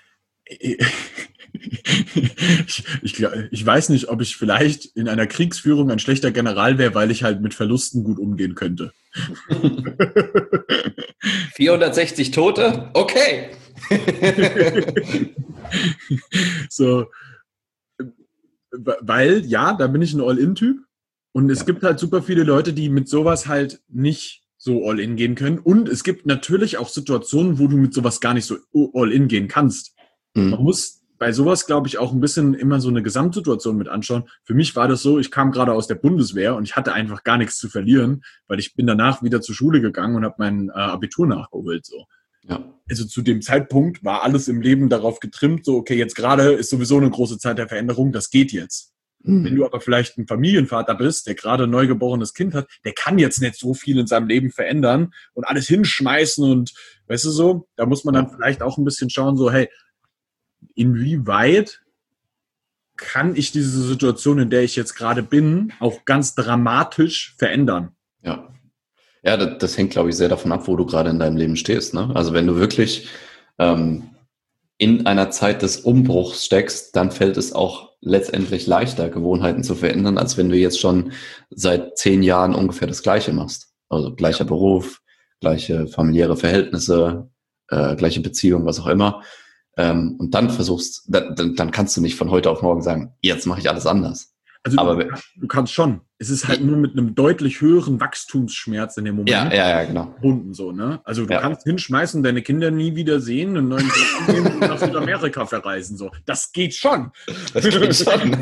ich weiß nicht, ob ich vielleicht in einer Kriegsführung ein schlechter General wäre, weil ich halt mit Verlusten gut umgehen könnte. 460 Tote? Okay. So, weil, ja, da bin ich ein All-In-Typ. Und es gibt halt super viele Leute, die mit sowas halt nicht so All-In gehen können. Und es gibt natürlich auch Situationen, wo du mit sowas gar nicht so All-In gehen kannst. Man muss bei sowas, glaube ich, auch ein bisschen immer so eine Gesamtsituation mit anschauen. Für mich war das so, ich kam gerade aus der Bundeswehr und ich hatte einfach gar nichts zu verlieren, weil ich bin danach wieder zur Schule gegangen und habe mein Abitur nachgeholt. So. Ja. Also zu dem Zeitpunkt war alles im Leben darauf getrimmt, so okay, jetzt gerade ist sowieso eine große Zeit der Veränderung, das geht jetzt. Wenn du aber vielleicht ein Familienvater bist, der gerade ein neugeborenes Kind hat, der kann jetzt nicht so viel in seinem Leben verändern und alles hinschmeißen und, weißt du so, da muss man dann vielleicht auch ein bisschen schauen, so hey, inwieweit kann ich diese Situation, in der ich jetzt gerade bin, auch ganz dramatisch verändern? Ja. Ja, das hängt, glaube ich, sehr davon ab, wo du gerade in deinem Leben stehst. Ne? Also wenn du wirklich in einer Zeit des Umbruchs steckst, dann fällt es auch letztendlich leichter, Gewohnheiten zu verändern, als wenn du jetzt schon seit 10 Jahren ungefähr das Gleiche machst. Also gleicher Beruf, gleiche familiäre Verhältnisse, gleiche Beziehung, was auch immer. Und dann versuchst, dann kannst du nicht von heute auf morgen sagen, jetzt mache ich alles anders. Also aber du kannst schon. Es ist halt nur mit einem deutlich höheren Wachstumsschmerz in dem Moment. Ja, genau. Verbunden so, ne? Also du kannst hinschmeißen, deine Kinder nie wieder sehen, einen neuen Job annehmen und nach Südamerika verreisen. So. Das geht schon. Das geht schon.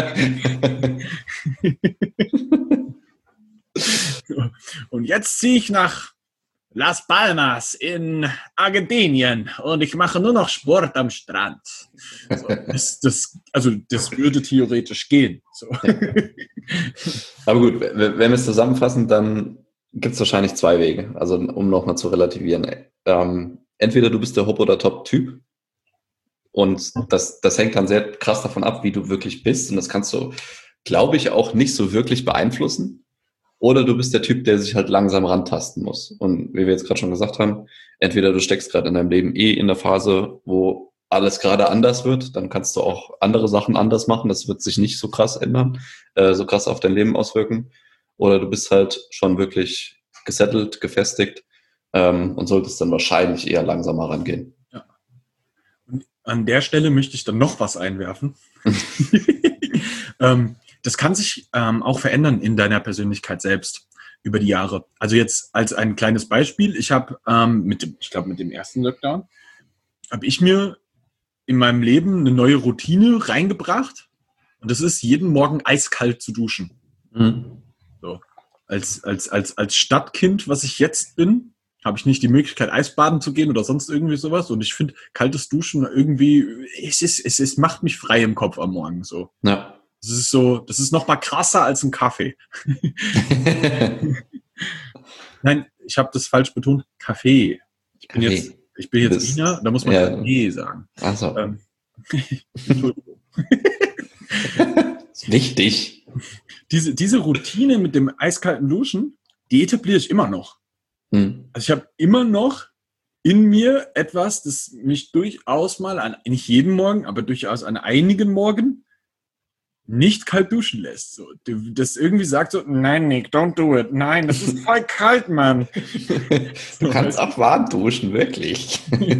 Und jetzt ziehe ich nach Las Palmas in Argentinien und ich mache nur noch Sport am Strand. So, das würde theoretisch gehen. So. Aber gut, wenn wir es zusammenfassen, dann gibt es wahrscheinlich 2 Wege. Also um nochmal zu relativieren. Entweder du bist der Hop- oder Top-Typ und das hängt dann sehr krass davon ab, wie du wirklich bist und das kannst du, glaube ich, auch nicht so wirklich beeinflussen. Oder du bist der Typ, der sich halt langsam rantasten muss. Und wie wir jetzt gerade schon gesagt haben, entweder du steckst gerade in deinem Leben in der Phase, wo alles gerade anders wird, dann kannst du auch andere Sachen anders machen. Das wird sich nicht so krass ändern, so krass auf dein Leben auswirken. Oder du bist halt schon wirklich gesettelt, gefestigt und solltest dann wahrscheinlich eher langsamer rangehen. Ja. Und an der Stelle möchte ich dann noch was einwerfen. Das kann sich auch verändern in deiner Persönlichkeit selbst über die Jahre. Also jetzt als ein kleines Beispiel, ich habe mit dem ersten Lockdown, habe ich mir in meinem Leben eine neue Routine reingebracht und das ist, jeden Morgen eiskalt zu duschen. So. Als Stadtkind, was ich jetzt bin, habe ich nicht die Möglichkeit, Eisbaden zu gehen oder sonst irgendwie sowas. Und ich finde, kaltes Duschen irgendwie, es macht mich frei im Kopf am Morgen. So. Ja. Das ist noch mal krasser als ein Kaffee. Nein, ich habe das falsch betont. Kaffee. Ich bin jetzt Wiener, da muss man Kaffee sagen. Ach so. Entschuldigung. Ist wichtig. Diese Routine mit dem eiskalten Duschen, die etabliere ich immer noch. Also ich habe immer noch in mir etwas, das mich durchaus mal, nicht jeden Morgen, aber durchaus an einigen Morgen nicht kalt duschen lässt. So, das irgendwie sagt so, nein, Nick, don't do it. Nein, das ist voll kalt, Mann. Du kannst auch warm duschen, wirklich.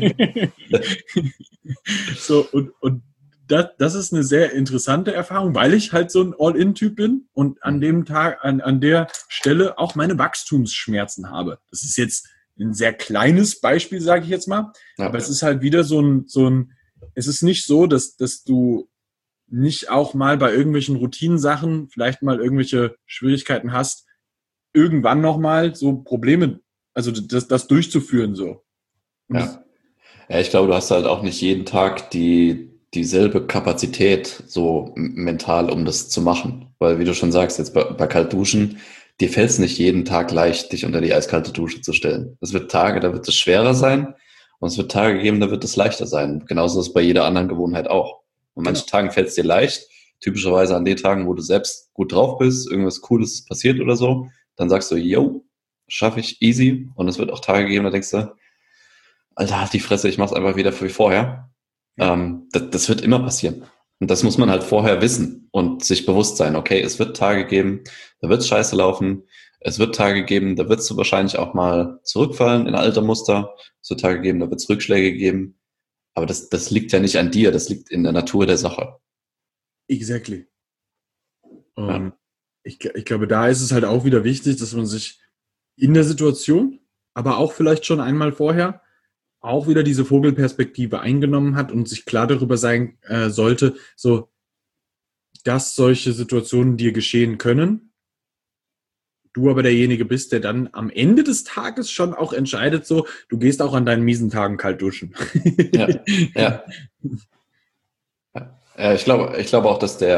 So, und das ist eine sehr interessante Erfahrung, weil ich halt so ein All-In-Typ bin und an dem Tag, an der Stelle auch meine Wachstumsschmerzen habe. Das ist jetzt ein sehr kleines Beispiel, sage ich jetzt mal. Ja. Aber es ist halt wieder es ist nicht so, dass du nicht auch mal bei irgendwelchen Routinensachen vielleicht mal irgendwelche Schwierigkeiten hast, irgendwann nochmal so Probleme, also das durchzuführen so. Ja. Ja, ich glaube, du hast halt auch nicht jeden Tag dieselbe Kapazität so mental, um das zu machen. Weil, wie du schon sagst, jetzt bei Kaltduschen, dir fällt es nicht jeden Tag leicht, dich unter die eiskalte Dusche zu stellen. Es wird Tage, da wird es schwerer sein und es wird Tage geben, da wird es leichter sein. Genauso ist es bei jeder anderen Gewohnheit auch. An manchen Tagen fällt es dir leicht, typischerweise an den Tagen, wo du selbst gut drauf bist, irgendwas Cooles passiert oder so, dann sagst du, yo, schaffe ich easy. Und es wird auch Tage geben, da denkst du, Alter, halt die Fresse, ich mach's einfach wieder wie vorher. Das wird immer passieren. Und das muss man halt vorher wissen und sich bewusst sein, okay, es wird Tage geben, da wird's scheiße laufen. Es wird Tage geben, da wird's wahrscheinlich auch mal zurückfallen in alte Muster. Es wird Tage geben, da wird's Rückschläge geben. Aber das liegt ja nicht an dir, das liegt in der Natur der Sache. Exactly. Ja. Ich glaube, da ist es halt auch wieder wichtig, dass man sich in der Situation, aber auch vielleicht schon einmal vorher, auch wieder diese Vogelperspektive eingenommen hat und sich klar darüber sein sollte, so, dass solche Situationen dir geschehen können. Du aber derjenige bist, der dann am Ende des Tages schon auch entscheidet, so, du gehst auch an deinen miesen Tagen kalt duschen. Ja. Ich glaube auch, dass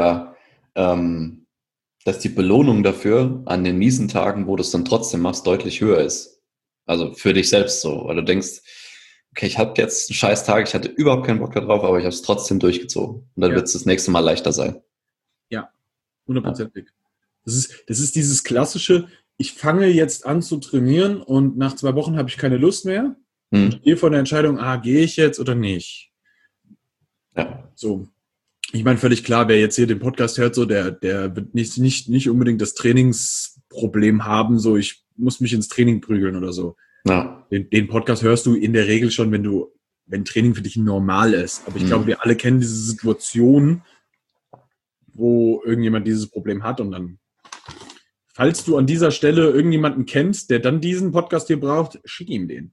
dass die Belohnung dafür an den miesen Tagen, wo du es dann trotzdem machst, deutlich höher ist. Also für dich selbst so, weil du denkst, okay, ich habe jetzt einen scheiß Tag, ich hatte überhaupt keinen Bock darauf, aber ich habe es trotzdem durchgezogen. Und dann wird es das nächste Mal leichter sein. Ja, 100%. Das ist dieses klassische, ich fange jetzt an zu trainieren und nach 2 Wochen habe ich keine Lust mehr. Und stehe vor der Entscheidung, gehe ich jetzt oder nicht? Ja. So. Ich meine, völlig klar, wer jetzt hier den Podcast hört, so, der wird nicht unbedingt das Trainingsproblem haben, so, ich muss mich ins Training prügeln oder so. Ja. Den Podcast hörst du in der Regel schon, wenn Training für dich normal ist. Aber ich glaube, wir alle kennen diese Situation, wo irgendjemand dieses Problem hat und dann, falls du an dieser Stelle irgendjemanden kennst, der dann diesen Podcast hier braucht, schick ihm den.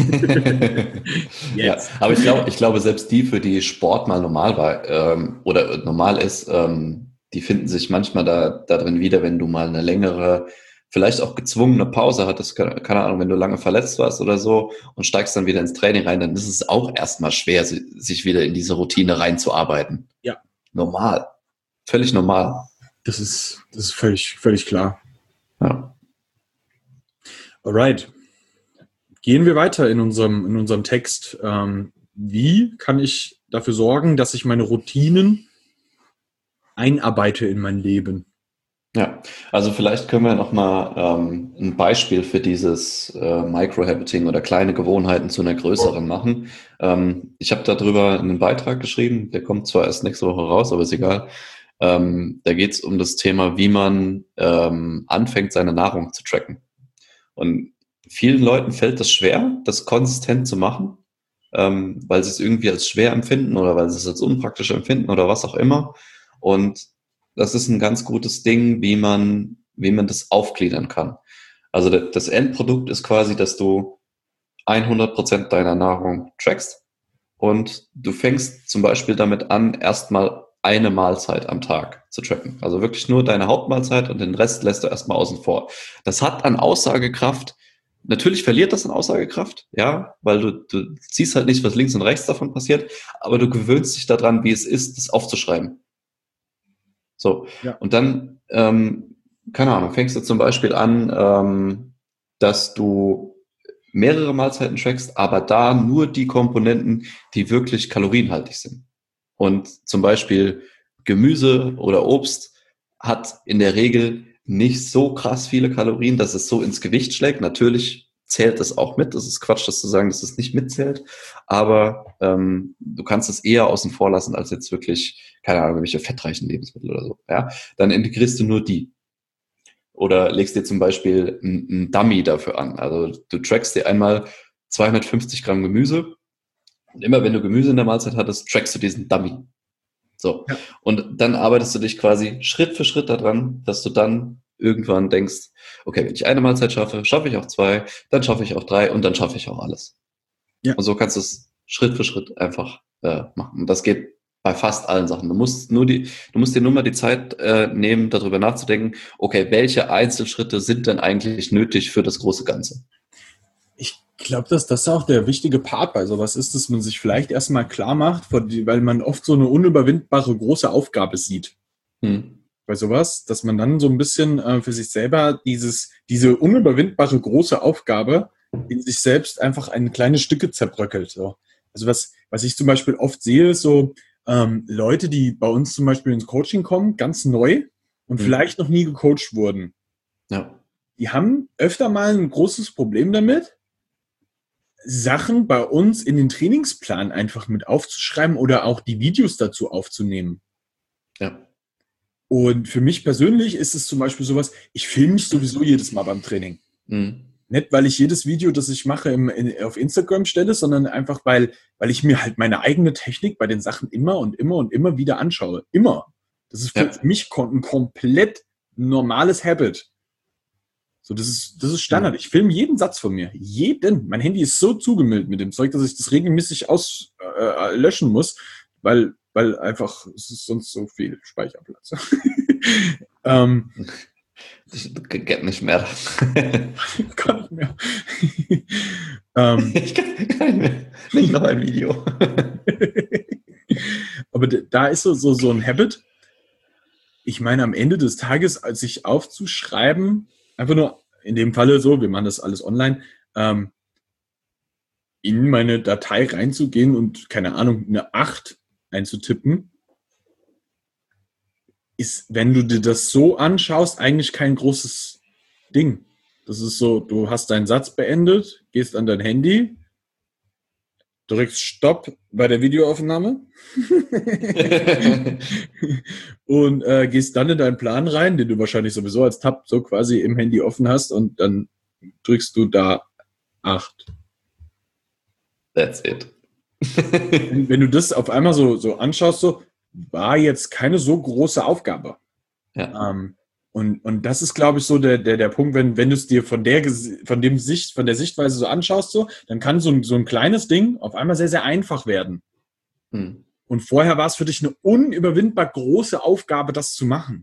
Ja, aber ich glaube, selbst die, für die Sport mal normal war oder normal ist, die finden sich manchmal da drin wieder, wenn du mal eine längere, vielleicht auch gezwungene Pause hattest, keine Ahnung, wenn du lange verletzt warst oder so und steigst dann wieder ins Training rein, dann ist es auch erstmal schwer, sich wieder in diese Routine reinzuarbeiten. Ja. Normal. Völlig normal. Das ist völlig klar. Ja. Alright. Gehen wir weiter in unserem Text. Wie kann ich dafür sorgen, dass ich meine Routinen einarbeite in mein Leben? Ja, also vielleicht können wir nochmal ein Beispiel für dieses Microhabiting oder kleine Gewohnheiten zu einer größeren machen. Ich habe darüber einen Beitrag geschrieben, der kommt zwar erst nächste Woche raus, aber ist egal. Da geht es um das Thema, wie man anfängt, seine Nahrung zu tracken. Und vielen Leuten fällt es schwer, das konsistent zu machen, weil sie es irgendwie als schwer empfinden oder weil sie es als unpraktisch empfinden oder was auch immer. Und das ist ein ganz gutes Ding, wie man das aufgliedern kann. Also das Endprodukt ist quasi, dass du 100% deiner Nahrung trackst und du fängst zum Beispiel damit an, erstmal eine Mahlzeit am Tag zu tracken. Also wirklich nur deine Hauptmahlzeit und den Rest lässt du erstmal außen vor. Das hat an Aussagekraft, natürlich verliert das an Aussagekraft, ja, weil du siehst halt nicht, was links und rechts davon passiert, aber du gewöhnst dich daran, wie es ist, das aufzuschreiben. So, ja. Und dann, keine Ahnung, fängst du zum Beispiel an, dass du mehrere Mahlzeiten trackst, aber da nur die Komponenten, die wirklich kalorienhaltig sind. Und zum Beispiel Gemüse oder Obst hat in der Regel nicht so krass viele Kalorien, dass es so ins Gewicht schlägt. Natürlich zählt es auch mit. Das ist Quatsch, das zu sagen, dass es nicht mitzählt. Aber du kannst es eher außen vor lassen, als jetzt wirklich, keine Ahnung, welche fettreichen Lebensmittel oder so. Ja? Dann integrierst du nur die. Oder legst dir zum Beispiel ein Dummy dafür an. Also du trackst dir einmal 250 Gramm Gemüse und immer wenn du Gemüse in der Mahlzeit hattest, trackst du diesen Dummy. So. Ja. Und dann arbeitest du dich quasi Schritt für Schritt daran, dass du dann irgendwann denkst, okay, wenn ich eine Mahlzeit schaffe, schaffe ich auch 2, dann schaffe ich auch 3 und dann schaffe ich auch alles. Ja. Und so kannst du es Schritt für Schritt einfach machen. Und das geht bei fast allen Sachen. Du musst dir nur mal die Zeit nehmen, darüber nachzudenken, okay, welche Einzelschritte sind denn eigentlich nötig für das große Ganze? Ich glaube, dass das auch der wichtige Part bei sowas ist, dass man sich vielleicht erstmal klar macht, weil man oft so eine unüberwindbare große Aufgabe sieht. Bei sowas, dass man dann so ein bisschen für sich selber diese unüberwindbare große Aufgabe in sich selbst einfach in kleine Stücke zerbröckelt. So. Also was ich zum Beispiel oft sehe, ist so Leute, die bei uns zum Beispiel ins Coaching kommen, ganz neu und vielleicht noch nie gecoacht wurden. Ja. Die haben öfter mal ein großes Problem damit, Sachen bei uns in den Trainingsplan einfach mit aufzuschreiben oder auch die Videos dazu aufzunehmen. Ja. Und für mich persönlich ist es zum Beispiel sowas, ich filme mich sowieso jedes Mal beim Training. Nicht, weil ich jedes Video, das ich mache, auf Instagram stelle, sondern einfach, weil ich mir halt meine eigene Technik bei den Sachen immer und immer und immer wieder anschaue. Immer. Das ist für mich ein komplett normales Habit. So, das ist Standard. Ich filme jeden Satz von mir. Jeden. Mein Handy ist so zugemüllt mit dem Zeug, dass ich das regelmäßig löschen muss, weil einfach es ist sonst so viel Speicherplatz. Das geht nicht mehr. Kann nicht mehr. Ich kann nicht mehr. Nicht noch ein Video. Aber da ist so ein Habit. Ich meine, am Ende des Tages, sich aufzuschreiben, einfach nur in dem Falle so, wir machen das alles online, in meine Datei reinzugehen und, keine Ahnung, eine 8 einzutippen, ist, wenn du dir das so anschaust, eigentlich kein großes Ding. Das ist so, du hast deinen Satz beendet, gehst an dein Handy, drückst Stopp bei der Videoaufnahme und gehst dann in deinen Plan rein, den du wahrscheinlich sowieso als Tab so quasi im Handy offen hast und dann drückst du da 8. That's it. Wenn du das auf einmal so anschaust, so war jetzt keine so große Aufgabe. Ja. Und das ist, glaube ich, so der Punkt, wenn du es dir von der Sichtweise so anschaust, so, dann kann so ein kleines Ding auf einmal sehr, sehr einfach werden. Und vorher war es für dich eine unüberwindbar große Aufgabe, das zu machen.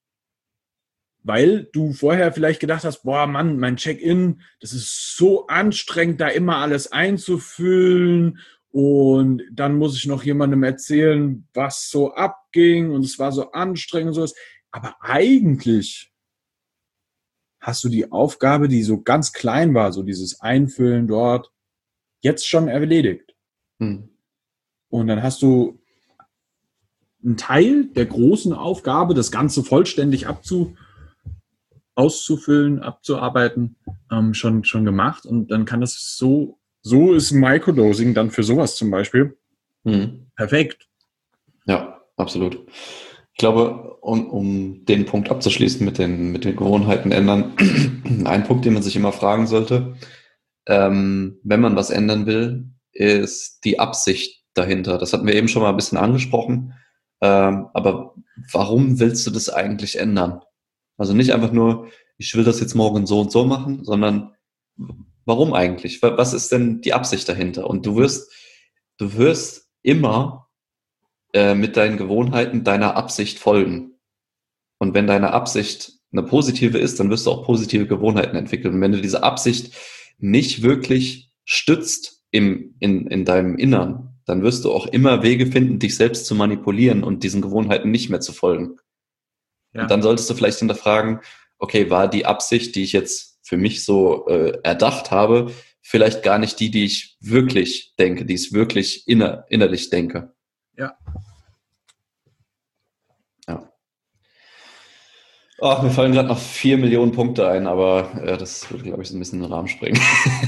Weil du vorher vielleicht gedacht hast, boah, Mann, mein Check-in, das ist so anstrengend, da immer alles einzufüllen. Und dann muss ich noch jemandem erzählen, was so abging. Und es war so anstrengend und sowas. Aber eigentlich hast du die Aufgabe, die so ganz klein war, so dieses Einfüllen dort, jetzt schon erledigt. Und dann hast du einen Teil der großen Aufgabe, das Ganze vollständig auszufüllen, abzuarbeiten, schon gemacht. Und dann kann das so ist Microdosing dann für sowas zum Beispiel perfekt. Ja, absolut. Ich glaube, um den Punkt abzuschließen mit den Gewohnheiten ändern, ein Punkt, den man sich immer fragen sollte, wenn man was ändern will, ist die Absicht dahinter. Das hatten wir eben schon mal ein bisschen angesprochen. Aber warum willst du das eigentlich ändern? Also nicht einfach nur, ich will das jetzt morgen so und so machen, sondern warum eigentlich? Was ist denn die Absicht dahinter? Und du wirst immer mit deinen Gewohnheiten deiner Absicht folgen. Und wenn deine Absicht eine positive ist, dann wirst du auch positive Gewohnheiten entwickeln. Und wenn du diese Absicht nicht wirklich stützt in deinem Innern, dann wirst du auch immer Wege finden, dich selbst zu manipulieren und diesen Gewohnheiten nicht mehr zu folgen. Ja. Und dann solltest du vielleicht hinterfragen, okay, war die Absicht, die ich jetzt für mich so erdacht habe, vielleicht gar nicht die ich wirklich denke, die ich wirklich innerlich denke. Ja. Ja. Ach, mir fallen gerade noch 4 Millionen Punkte ein, aber das würde, glaube ich, so ein bisschen in den Rahmen sprengen.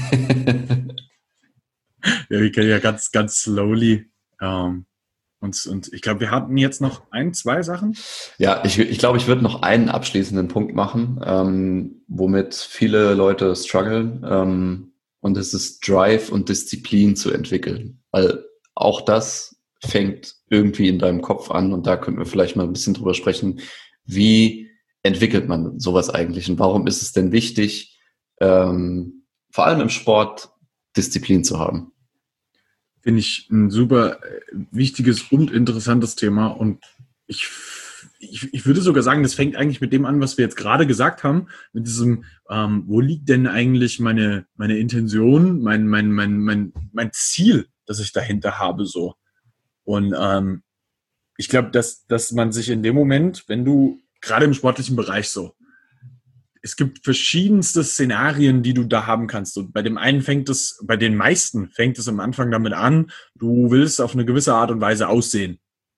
Ja, wir können ja ganz, ganz slowly. Und ich glaube, wir hatten jetzt noch ein, zwei Sachen. Ja, ich glaube, ich würde noch einen abschließenden Punkt machen, womit viele Leute strugglen. Und es ist Drive und Disziplin zu entwickeln. Weil auch das fängt irgendwie in deinem Kopf an. Und da könnten wir vielleicht mal ein bisschen drüber sprechen, wie entwickelt man sowas eigentlich? Und warum ist es denn wichtig, vor allem im Sport, Disziplin zu haben? Finde ich ein super wichtiges und interessantes Thema. Und ich würde sogar sagen, das fängt eigentlich mit dem an, was wir jetzt gerade gesagt haben, mit diesem, wo liegt denn eigentlich meine Intention, mein Ziel, das ich dahinter habe, so. Und ich glaube, dass man sich in dem Moment, wenn du gerade im sportlichen Bereich so, es gibt verschiedenste Szenarien, die du da haben kannst. Und bei dem einen bei den meisten fängt es am Anfang damit an, du willst auf eine gewisse Art und Weise aussehen.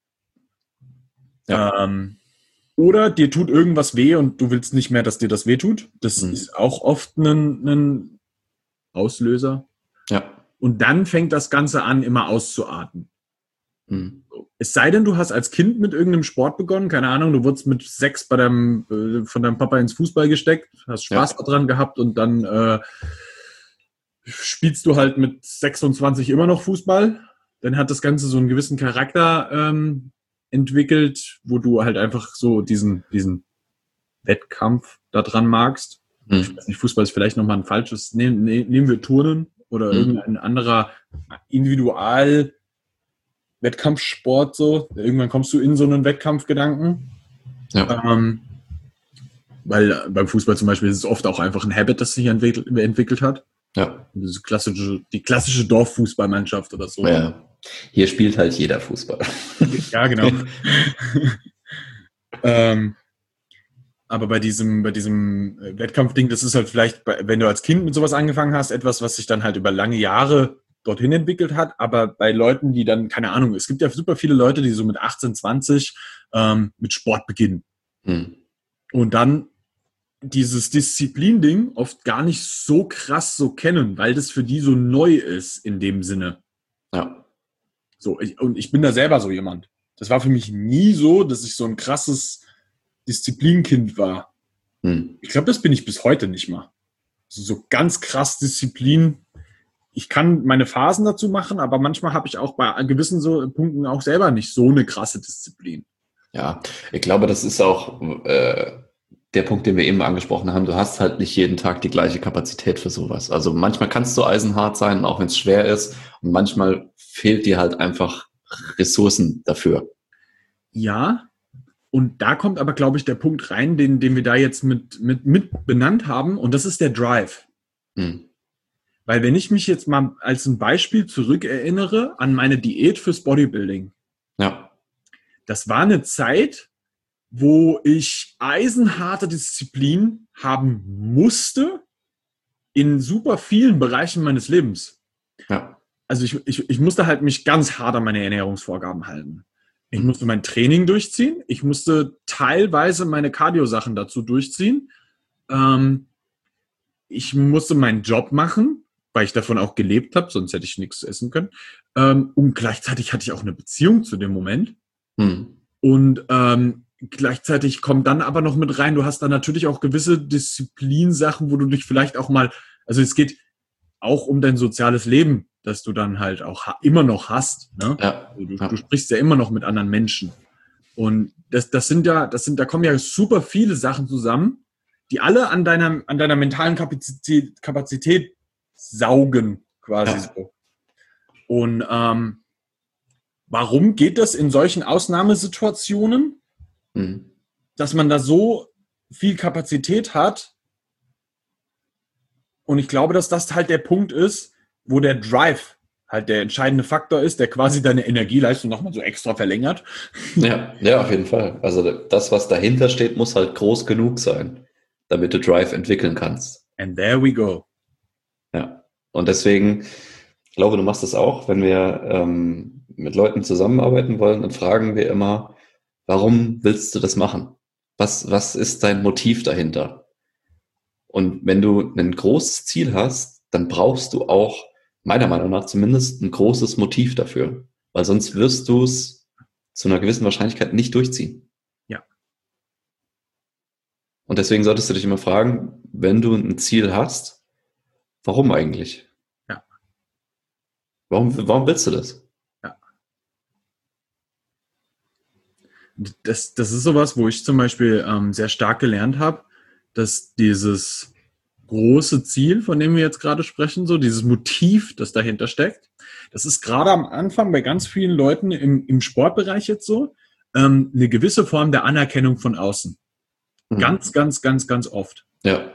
Ja. Oder dir tut irgendwas weh und du willst nicht mehr, dass dir das weh tut. Das ist auch oft ein Auslöser. Ja. Und dann fängt das Ganze an, immer auszuarten. Mhm. Es sei denn, du hast als Kind mit irgendeinem Sport begonnen, keine Ahnung, du wurdest mit 6 von deinem Papa ins Fußball gesteckt, hast Spaß daran gehabt und dann spielst du halt mit 26 immer noch Fußball. Dann hat das Ganze so einen gewissen Charakter entwickelt, wo du halt einfach so diesen Wettkampf da dran magst. Ich weiß nicht, Fußball ist vielleicht nochmal ein falsches, nehmen wir Turnen oder irgendein anderer Wettkampfsport so. Irgendwann kommst du in so einen Wettkampfgedanken. Ja. Weil beim Fußball zum Beispiel ist es oft auch einfach ein Habit, das sich entwickelt hat. Ja. Die klassische Dorffußballmannschaft oder so. Ja. Hier spielt halt jeder Fußball. Ja, genau. Aber bei diesem Wettkampfding, das ist halt vielleicht, wenn du als Kind mit sowas angefangen hast, etwas, was sich dann halt über lange Jahre dorthin entwickelt hat. Aber bei Leuten, die dann, keine Ahnung, es gibt ja super viele Leute, die so mit 18, 20 mit Sport beginnen. Und dann dieses Disziplin-Ding oft gar nicht so krass so kennen, weil das für die so neu ist in dem Sinne. Ja. So, und ich bin da selber so jemand. Das war für mich nie so, dass ich so ein krasses Disziplinkind war. Ich glaube, das bin ich bis heute nicht mal. Also so ganz krass Disziplin. Ich kann meine Phasen dazu machen, aber manchmal habe ich auch bei gewissen so Punkten auch selber nicht so eine krasse Disziplin. Ja, ich glaube, das ist auch der Punkt, den wir eben angesprochen haben. Du hast halt nicht jeden Tag die gleiche Kapazität für sowas. Also manchmal kannst du eisenhart sein, auch wenn es schwer ist. Und manchmal fehlt dir halt einfach Ressourcen dafür. Ja, und da kommt aber, glaube ich, der Punkt rein, den wir da jetzt mit benannt haben. Und das ist der Drive. Weil wenn ich mich jetzt mal als ein Beispiel zurückerinnere an meine Diät fürs Bodybuilding. Ja. Das war eine Zeit, wo ich eisenharte Disziplin haben musste in super vielen Bereichen meines Lebens. Ja. Also ich musste halt mich ganz hart an meine Ernährungsvorgaben halten. Ich musste mein Training durchziehen. Ich musste teilweise meine Cardio-Sachen dazu durchziehen. Ich musste meinen Job machen, weil ich davon auch gelebt habe, sonst hätte ich nichts essen können. Und gleichzeitig hatte ich auch eine Beziehung zu dem Moment. Und gleichzeitig kommt dann aber noch mit rein, du hast dann natürlich auch gewisse Disziplinsachen, wo du dich vielleicht auch mal, also es geht auch um dein soziales Leben, das du dann halt auch immer noch hast. Ne? Ja. Du sprichst ja immer noch mit anderen Menschen. Und da kommen ja super viele Sachen zusammen, die alle an deiner mentalen Kapazität saugen, quasi so. Und warum geht das in solchen Ausnahmesituationen, dass man da so viel Kapazität hat? Und ich glaube, dass das halt der Punkt ist, wo der Drive halt der entscheidende Faktor ist, der quasi deine Energieleistung nochmal so extra verlängert. Ja, auf jeden Fall. Also das, was dahinter steht, muss halt groß genug sein, damit du Drive entwickeln kannst. And there we go. Ja, und deswegen, ich glaube, du machst das auch, wenn wir mit Leuten zusammenarbeiten wollen, dann fragen wir immer, warum willst du das machen? Was ist dein Motiv dahinter? Und wenn du ein großes Ziel hast, dann brauchst du auch, meiner Meinung nach zumindest, ein großes Motiv dafür. Weil sonst wirst du es zu einer gewissen Wahrscheinlichkeit nicht durchziehen. Ja. Und deswegen solltest du dich immer fragen, wenn du ein Ziel hast, warum eigentlich? Ja. Warum willst du das? Ja. Das ist sowas, wo ich zum Beispiel sehr stark gelernt habe, dass dieses große Ziel, von dem wir jetzt gerade sprechen, so dieses Motiv, das dahinter steckt, das ist gerade am Anfang bei ganz vielen Leuten im Sportbereich jetzt so, eine gewisse Form der Anerkennung von außen. Ganz, ganz, ganz, ganz oft. Ja.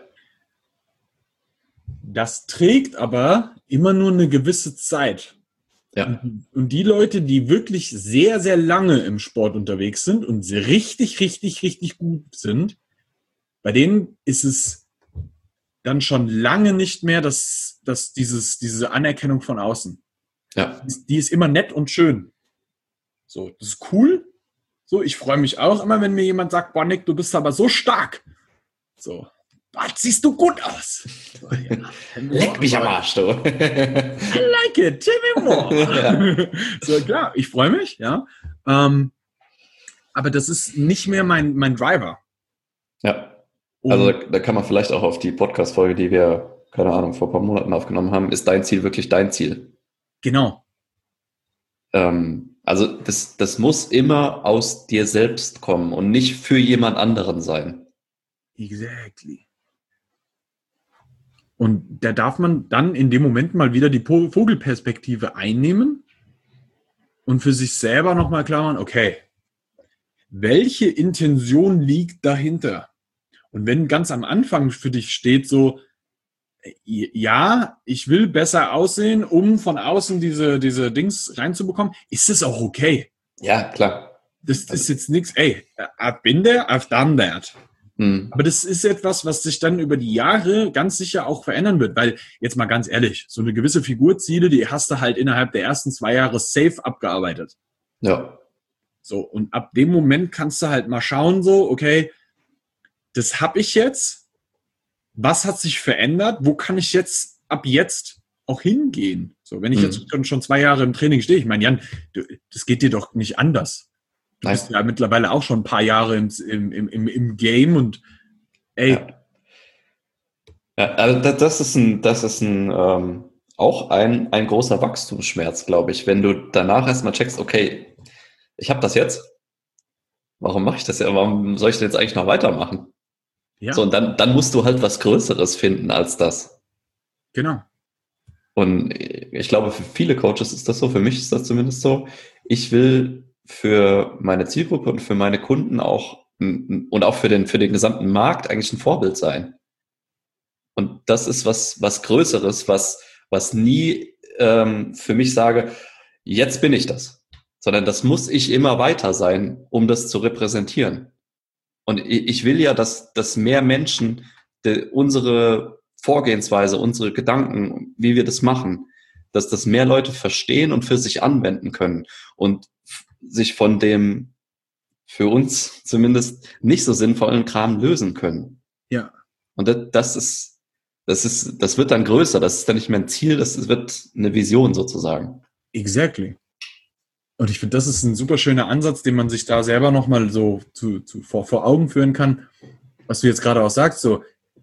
Das trägt aber immer nur eine gewisse Zeit. Ja. Und die Leute, die wirklich sehr, sehr lange im Sport unterwegs sind und richtig, richtig, richtig gut sind, bei denen ist es dann schon lange nicht mehr diese Anerkennung von außen. Ja. Die ist immer nett und schön. So, das ist cool. So, ich freue mich auch immer, wenn mir jemand sagt, boah, Nick, du bist aber so stark. So, was siehst du gut aus? So, ja, Leck mich am Arsch, du. I like it, tell me more. Ja. So, klar, ich freue mich, ja. Aber das ist nicht mehr mein Driver. Ja. Also da kann man vielleicht auch auf die Podcast-Folge, die wir, keine Ahnung, vor ein paar Monaten aufgenommen haben, ist dein Ziel wirklich dein Ziel? Genau. Also das muss immer aus dir selbst kommen und nicht für jemand anderen sein. Exactly. Und da darf man dann in dem Moment mal wieder die Vogelperspektive einnehmen und für sich selber nochmal klar machen, okay, welche Intention liegt dahinter? Und wenn ganz am Anfang für dich steht so, ja, ich will besser aussehen, um von außen diese Dings reinzubekommen, ist es auch okay. Ja, klar. Das ist jetzt nichts, ey, I've been there, I've done that. Aber das ist etwas, was sich dann über die Jahre ganz sicher auch verändern wird, weil jetzt mal ganz ehrlich, so eine gewisse Figurziele, die hast du halt innerhalb der ersten 2 Jahre safe abgearbeitet. Ja. So, und ab dem Moment kannst du halt mal schauen, so, okay, das habe ich jetzt, was hat sich verändert, wo kann ich jetzt ab jetzt auch hingehen? So, wenn ich jetzt schon 2 Jahre im Training stehe, ich meine, Jan, das geht dir doch nicht anders. Du bist ja mittlerweile auch schon ein paar Jahre im Game und ey. Ja, also das ist auch ein großer Wachstumsschmerz, glaube ich, wenn du danach erstmal checkst, okay, ich habe das jetzt, warum mache ich das ja, warum soll ich denn jetzt eigentlich noch weitermachen? Ja. So, und dann musst du halt was Größeres finden als das. Genau. Und ich glaube, für viele Coaches ist das so, für mich ist das zumindest so. Ich will für meine Zielgruppe und für meine Kunden auch und auch für den gesamten Markt eigentlich ein Vorbild sein. Und das ist was Größeres, was nie für mich sage, jetzt bin ich das, sondern das muss ich immer weiter sein, um das zu repräsentieren. Und ich will ja, dass mehr Menschen unsere Vorgehensweise, unsere Gedanken, wie wir das machen, dass das mehr Leute verstehen und für sich anwenden können und sich von dem für uns zumindest nicht so sinnvollen Kram lösen können. Ja. Und das wird dann größer. Das ist dann nicht mehr ein Ziel, das wird eine Vision sozusagen. Exactly. Und ich finde, das ist ein super schöner Ansatz, den man sich da selber nochmal so vor Augen führen kann, was du jetzt gerade auch sagst, so,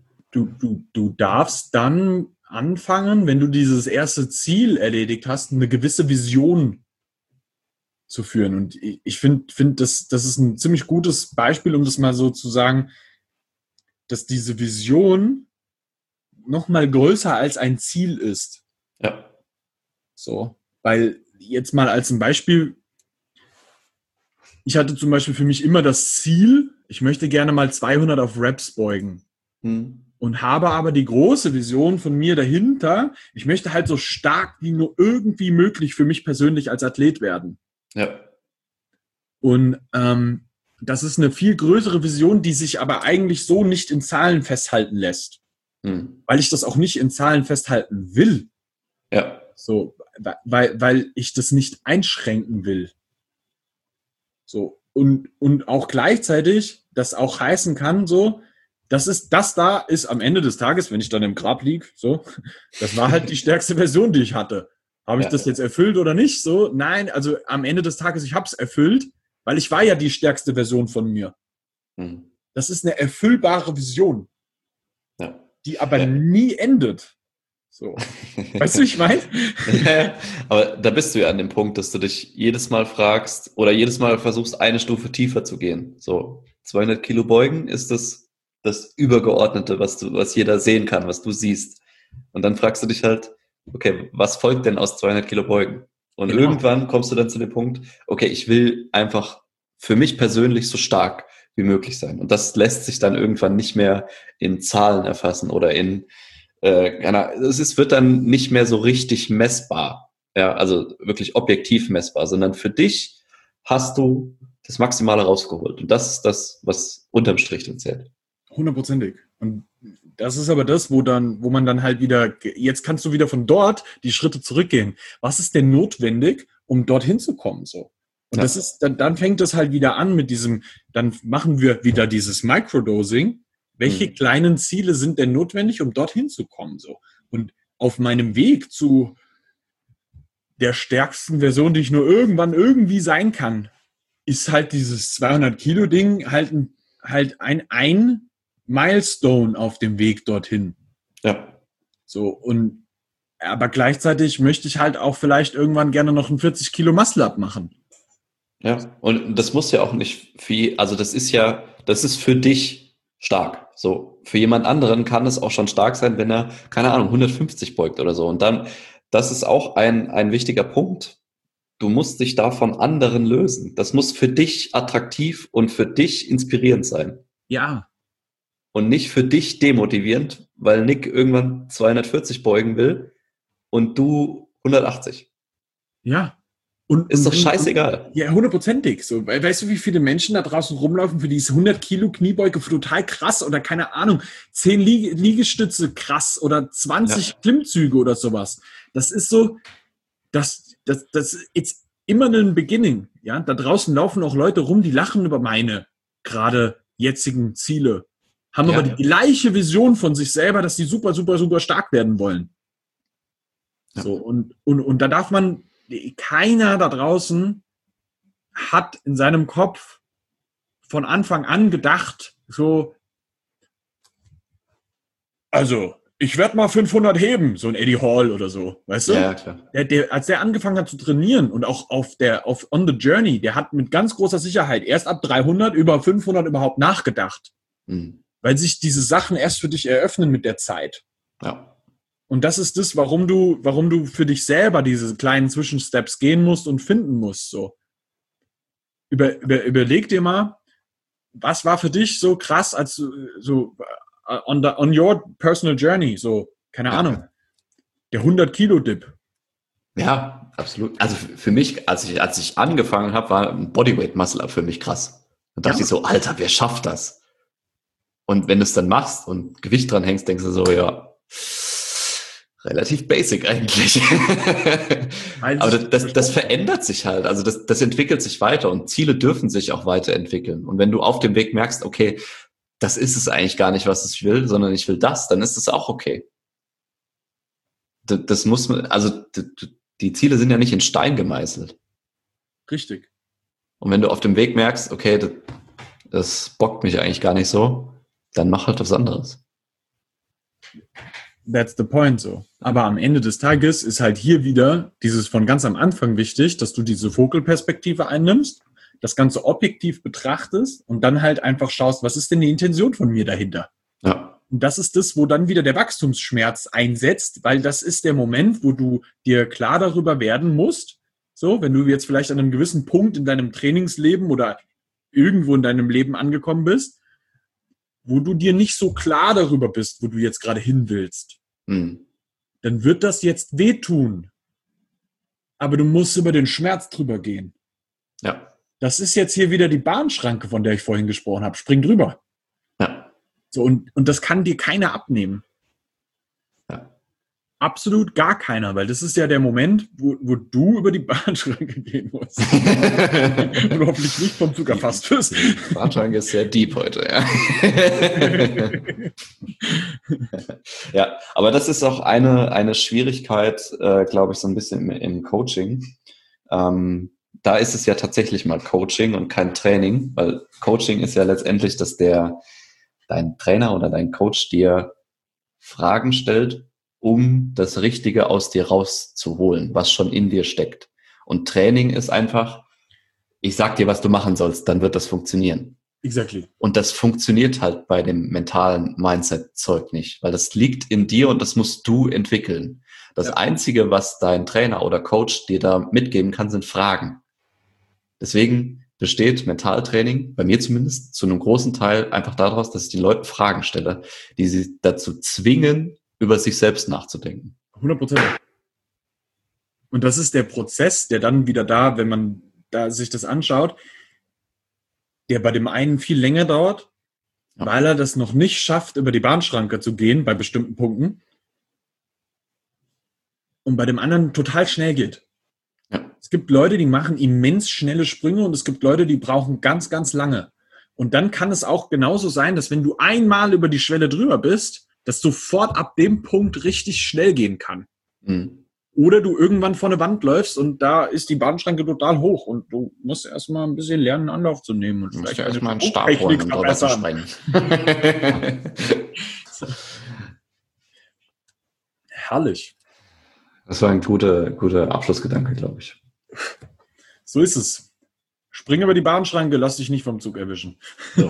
du darfst dann anfangen, wenn du dieses erste Ziel erledigt hast, eine gewisse Vision zu führen. Und ich finde, das ist ein ziemlich gutes Beispiel, um das mal so zu sagen, dass diese Vision nochmal größer als ein Ziel ist. Ja. So, weil jetzt mal als ein Beispiel, ich hatte zum Beispiel für mich immer das Ziel, ich möchte gerne mal 200 auf Reps beugen. Und habe aber die große Vision von mir dahinter, ich möchte halt so stark wie nur irgendwie möglich für mich persönlich als Athlet werden. Ja. Und das ist eine viel größere Vision, die sich aber eigentlich so nicht in Zahlen festhalten lässt. Weil ich das auch nicht in Zahlen festhalten will. Ja. So, weil ich das nicht einschränken will. So, und auch gleichzeitig das auch heißen kann, so, das da ist am Ende des Tages, wenn ich dann im Grab liege, so, das war halt die stärkste Version, die ich hatte. Habe ich das jetzt erfüllt oder nicht? So, nein, also am Ende des Tages, ich habe es erfüllt, weil ich war ja die stärkste Version von mir. Mhm. Das ist eine erfüllbare Vision, die aber Ja. nie endet. So. Weißt du, wie ich meine? Ja, aber da bist du ja an dem Punkt, dass du dich jedes Mal fragst oder jedes Mal versuchst, eine Stufe tiefer zu gehen. So 200 Kilo beugen ist das Übergeordnete, was jeder sehen kann, was du siehst. Und dann fragst du dich halt, okay, was folgt denn aus 200 Kilo beugen? Und Genau. irgendwann kommst du dann zu dem Punkt, okay, ich will einfach für mich persönlich so stark wie möglich sein. Und das lässt sich dann irgendwann nicht mehr in Zahlen erfassen oder es wird dann nicht mehr so richtig messbar, ja, also wirklich objektiv messbar, sondern für dich hast du das Maximale rausgeholt. Und das ist das, was unterm Strich dann zählt. 100%ig. Und das ist aber das, wo man dann halt wieder, jetzt kannst du wieder von dort die Schritte zurückgehen. Was ist denn notwendig, um dorthin zu kommen, so? Und das ist, dann fängt es halt wieder an mit diesem, dann machen wir wieder dieses Microdosing. Welche kleinen Ziele sind denn notwendig, um dorthin zu kommen, so? Und auf meinem Weg zu der stärksten Version, die ich nur irgendwann irgendwie sein kann, ist halt dieses 200-Kilo-Ding halt ein Milestone auf dem Weg dorthin. Ja. So, aber gleichzeitig möchte ich halt auch vielleicht irgendwann gerne noch ein 40 Kilo Muscle-Up machen. Ja, und das muss ja auch nicht viel, also das ist für dich stark. So, für jemand anderen kann es auch schon stark sein, wenn er, keine Ahnung, 150 beugt oder so. Und dann, das ist auch ein wichtiger Punkt. Du musst dich da von anderen lösen. Das muss für dich attraktiv und für dich inspirierend sein. Ja. Und nicht für dich demotivierend, weil Nick irgendwann 240 beugen will und du 180. Ja. Ist doch scheißegal. Ja, 100%ig. So, weißt du, wie viele Menschen da draußen rumlaufen, für diese 100 Kilo Kniebeuge total krass oder keine Ahnung, 10 Liegestütze krass oder 20 Klimmzüge oder sowas. Das ist so, das ist immer ein Beginning. Ja, da draußen laufen auch Leute rum, die lachen über meine gerade jetzigen Ziele, haben aber die gleiche Vision von sich selber, dass die super, super, super stark werden wollen. Ja. So, und da darf man, keiner da draußen hat in seinem Kopf von Anfang an gedacht, so, also, ich werde mal 500 heben, so ein Eddie Hall oder so, weißt du? Ja, klar. Als der angefangen hat zu trainieren und auch auf On the Journey, der hat mit ganz großer Sicherheit erst ab 300 über 500 überhaupt nachgedacht. Weil sich diese Sachen erst für dich eröffnen mit der Zeit. Ja. Und das ist das, warum du für dich selber diese kleinen Zwischensteps gehen musst und finden musst. So. Überleg dir mal, was war für dich so krass, als so on your personal journey, so, keine Ahnung, der 100-Kilo-Dip. Ja, absolut. Also für mich, als ich angefangen habe, war ein Bodyweight-Muscle-Up für mich krass. Da dachte ich so, Alter, wer schafft das? Und wenn du es dann machst und Gewicht dran hängst, denkst du so, ja, relativ basic eigentlich. Aber das verändert sich halt. Also das entwickelt sich weiter und Ziele dürfen sich auch weiterentwickeln. Und wenn du auf dem Weg merkst, okay, das ist es eigentlich gar nicht, was ich will, sondern ich will das, dann ist es auch okay. Das muss man, also die Ziele sind ja nicht in Stein gemeißelt. Richtig. Und wenn du auf dem Weg merkst, okay, das bockt mich eigentlich gar nicht so, dann mach halt was anderes. That's the point so. Aber am Ende des Tages ist halt hier wieder dieses von ganz am Anfang wichtig, dass du diese Vogelperspektive einnimmst, das Ganze objektiv betrachtest und dann halt einfach schaust, was ist denn die Intention von mir dahinter? Ja. Und das ist das, wo dann wieder der Wachstumsschmerz einsetzt, weil das ist der Moment, wo du dir klar darüber werden musst, so, wenn du jetzt vielleicht an einem gewissen Punkt in deinem Trainingsleben oder irgendwo in deinem Leben angekommen bist, wo du dir nicht so klar darüber bist, wo du jetzt gerade hin willst, dann wird das jetzt wehtun. Aber du musst über den Schmerz drüber gehen. Ja. Das ist jetzt hier wieder die Bahnschranke, von der ich vorhin gesprochen habe. Spring drüber. Ja. So, und das kann dir keiner abnehmen. Ja. absolut gar keiner, weil das ist ja der Moment, wo du über die Bahnschranke gehen musst. Und hoffentlich nicht vom Zug erfasst wirst. Die Bahnschranke ist sehr deep heute, ja. Ja, aber das ist auch eine Schwierigkeit, glaube ich, so ein bisschen im Coaching. Da ist es ja tatsächlich mal Coaching und kein Training, weil Coaching ist ja letztendlich, dass dein Trainer oder dein Coach dir Fragen stellt, um das Richtige aus dir rauszuholen, was schon in dir steckt. Und Training ist einfach, ich sag dir, was du machen sollst, dann wird das funktionieren. Exactly. Und das funktioniert halt bei dem mentalen Mindset-Zeug nicht, weil das liegt in dir und das musst du entwickeln. Das Einzige, was dein Trainer oder Coach dir da mitgeben kann, sind Fragen. Deswegen besteht Mentaltraining, bei mir zumindest, zu einem großen Teil einfach daraus, dass ich den Leuten Fragen stelle, die sie dazu zwingen, über sich selbst nachzudenken. 100%. Und das ist der Prozess, der dann wieder da, wenn man da sich das anschaut, der bei dem einen viel länger dauert, weil er das noch nicht schafft, über die Bahnschranke zu gehen bei bestimmten Punkten und bei dem anderen total schnell geht. Ja. Es gibt Leute, die machen immens schnelle Sprünge und es gibt Leute, die brauchen ganz, ganz lange. Und dann kann es auch genauso sein, dass wenn du einmal über die Schwelle drüber bist, das sofort ab dem Punkt richtig schnell gehen kann. Mhm. Oder du irgendwann vor eine Wand läufst und da ist die Bahnschranke total hoch und du musst erstmal ein bisschen lernen, Anlauf zu nehmen. Und vielleicht erstmal einen Stab holen, um drüber zu sprengen. Herrlich. Das war ein guter Abschlussgedanke, glaube ich. So ist es. Spring über die Bahnschranke, lass dich nicht vom Zug erwischen. So.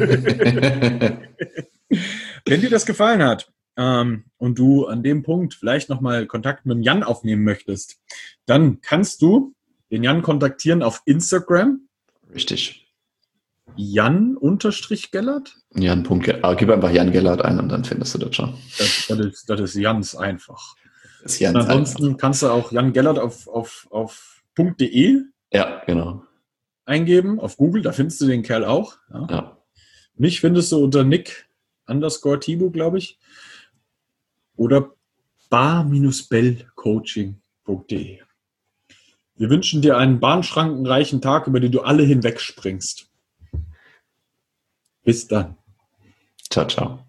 Wenn dir das gefallen hat und du an dem Punkt vielleicht nochmal Kontakt mit dem Jan aufnehmen möchtest, dann kannst du den Jan kontaktieren auf Instagram. Richtig. Jan_Gellert? Gib einfach Jan Gellert ein und dann findest du das schon. Das ist Jans einfach. Das ist Jans und ansonsten einfach. Kannst du auch Jan Gellert auf .de eingeben, auf Google, da findest du den Kerl auch. Ja. Mich findest du unter Nick_Thibaut, glaube ich. Oder bar-bellcoaching.de. Wir wünschen dir einen bahnschrankenreichen Tag, über den du alle hinwegspringst. Bis dann. Ciao, ciao.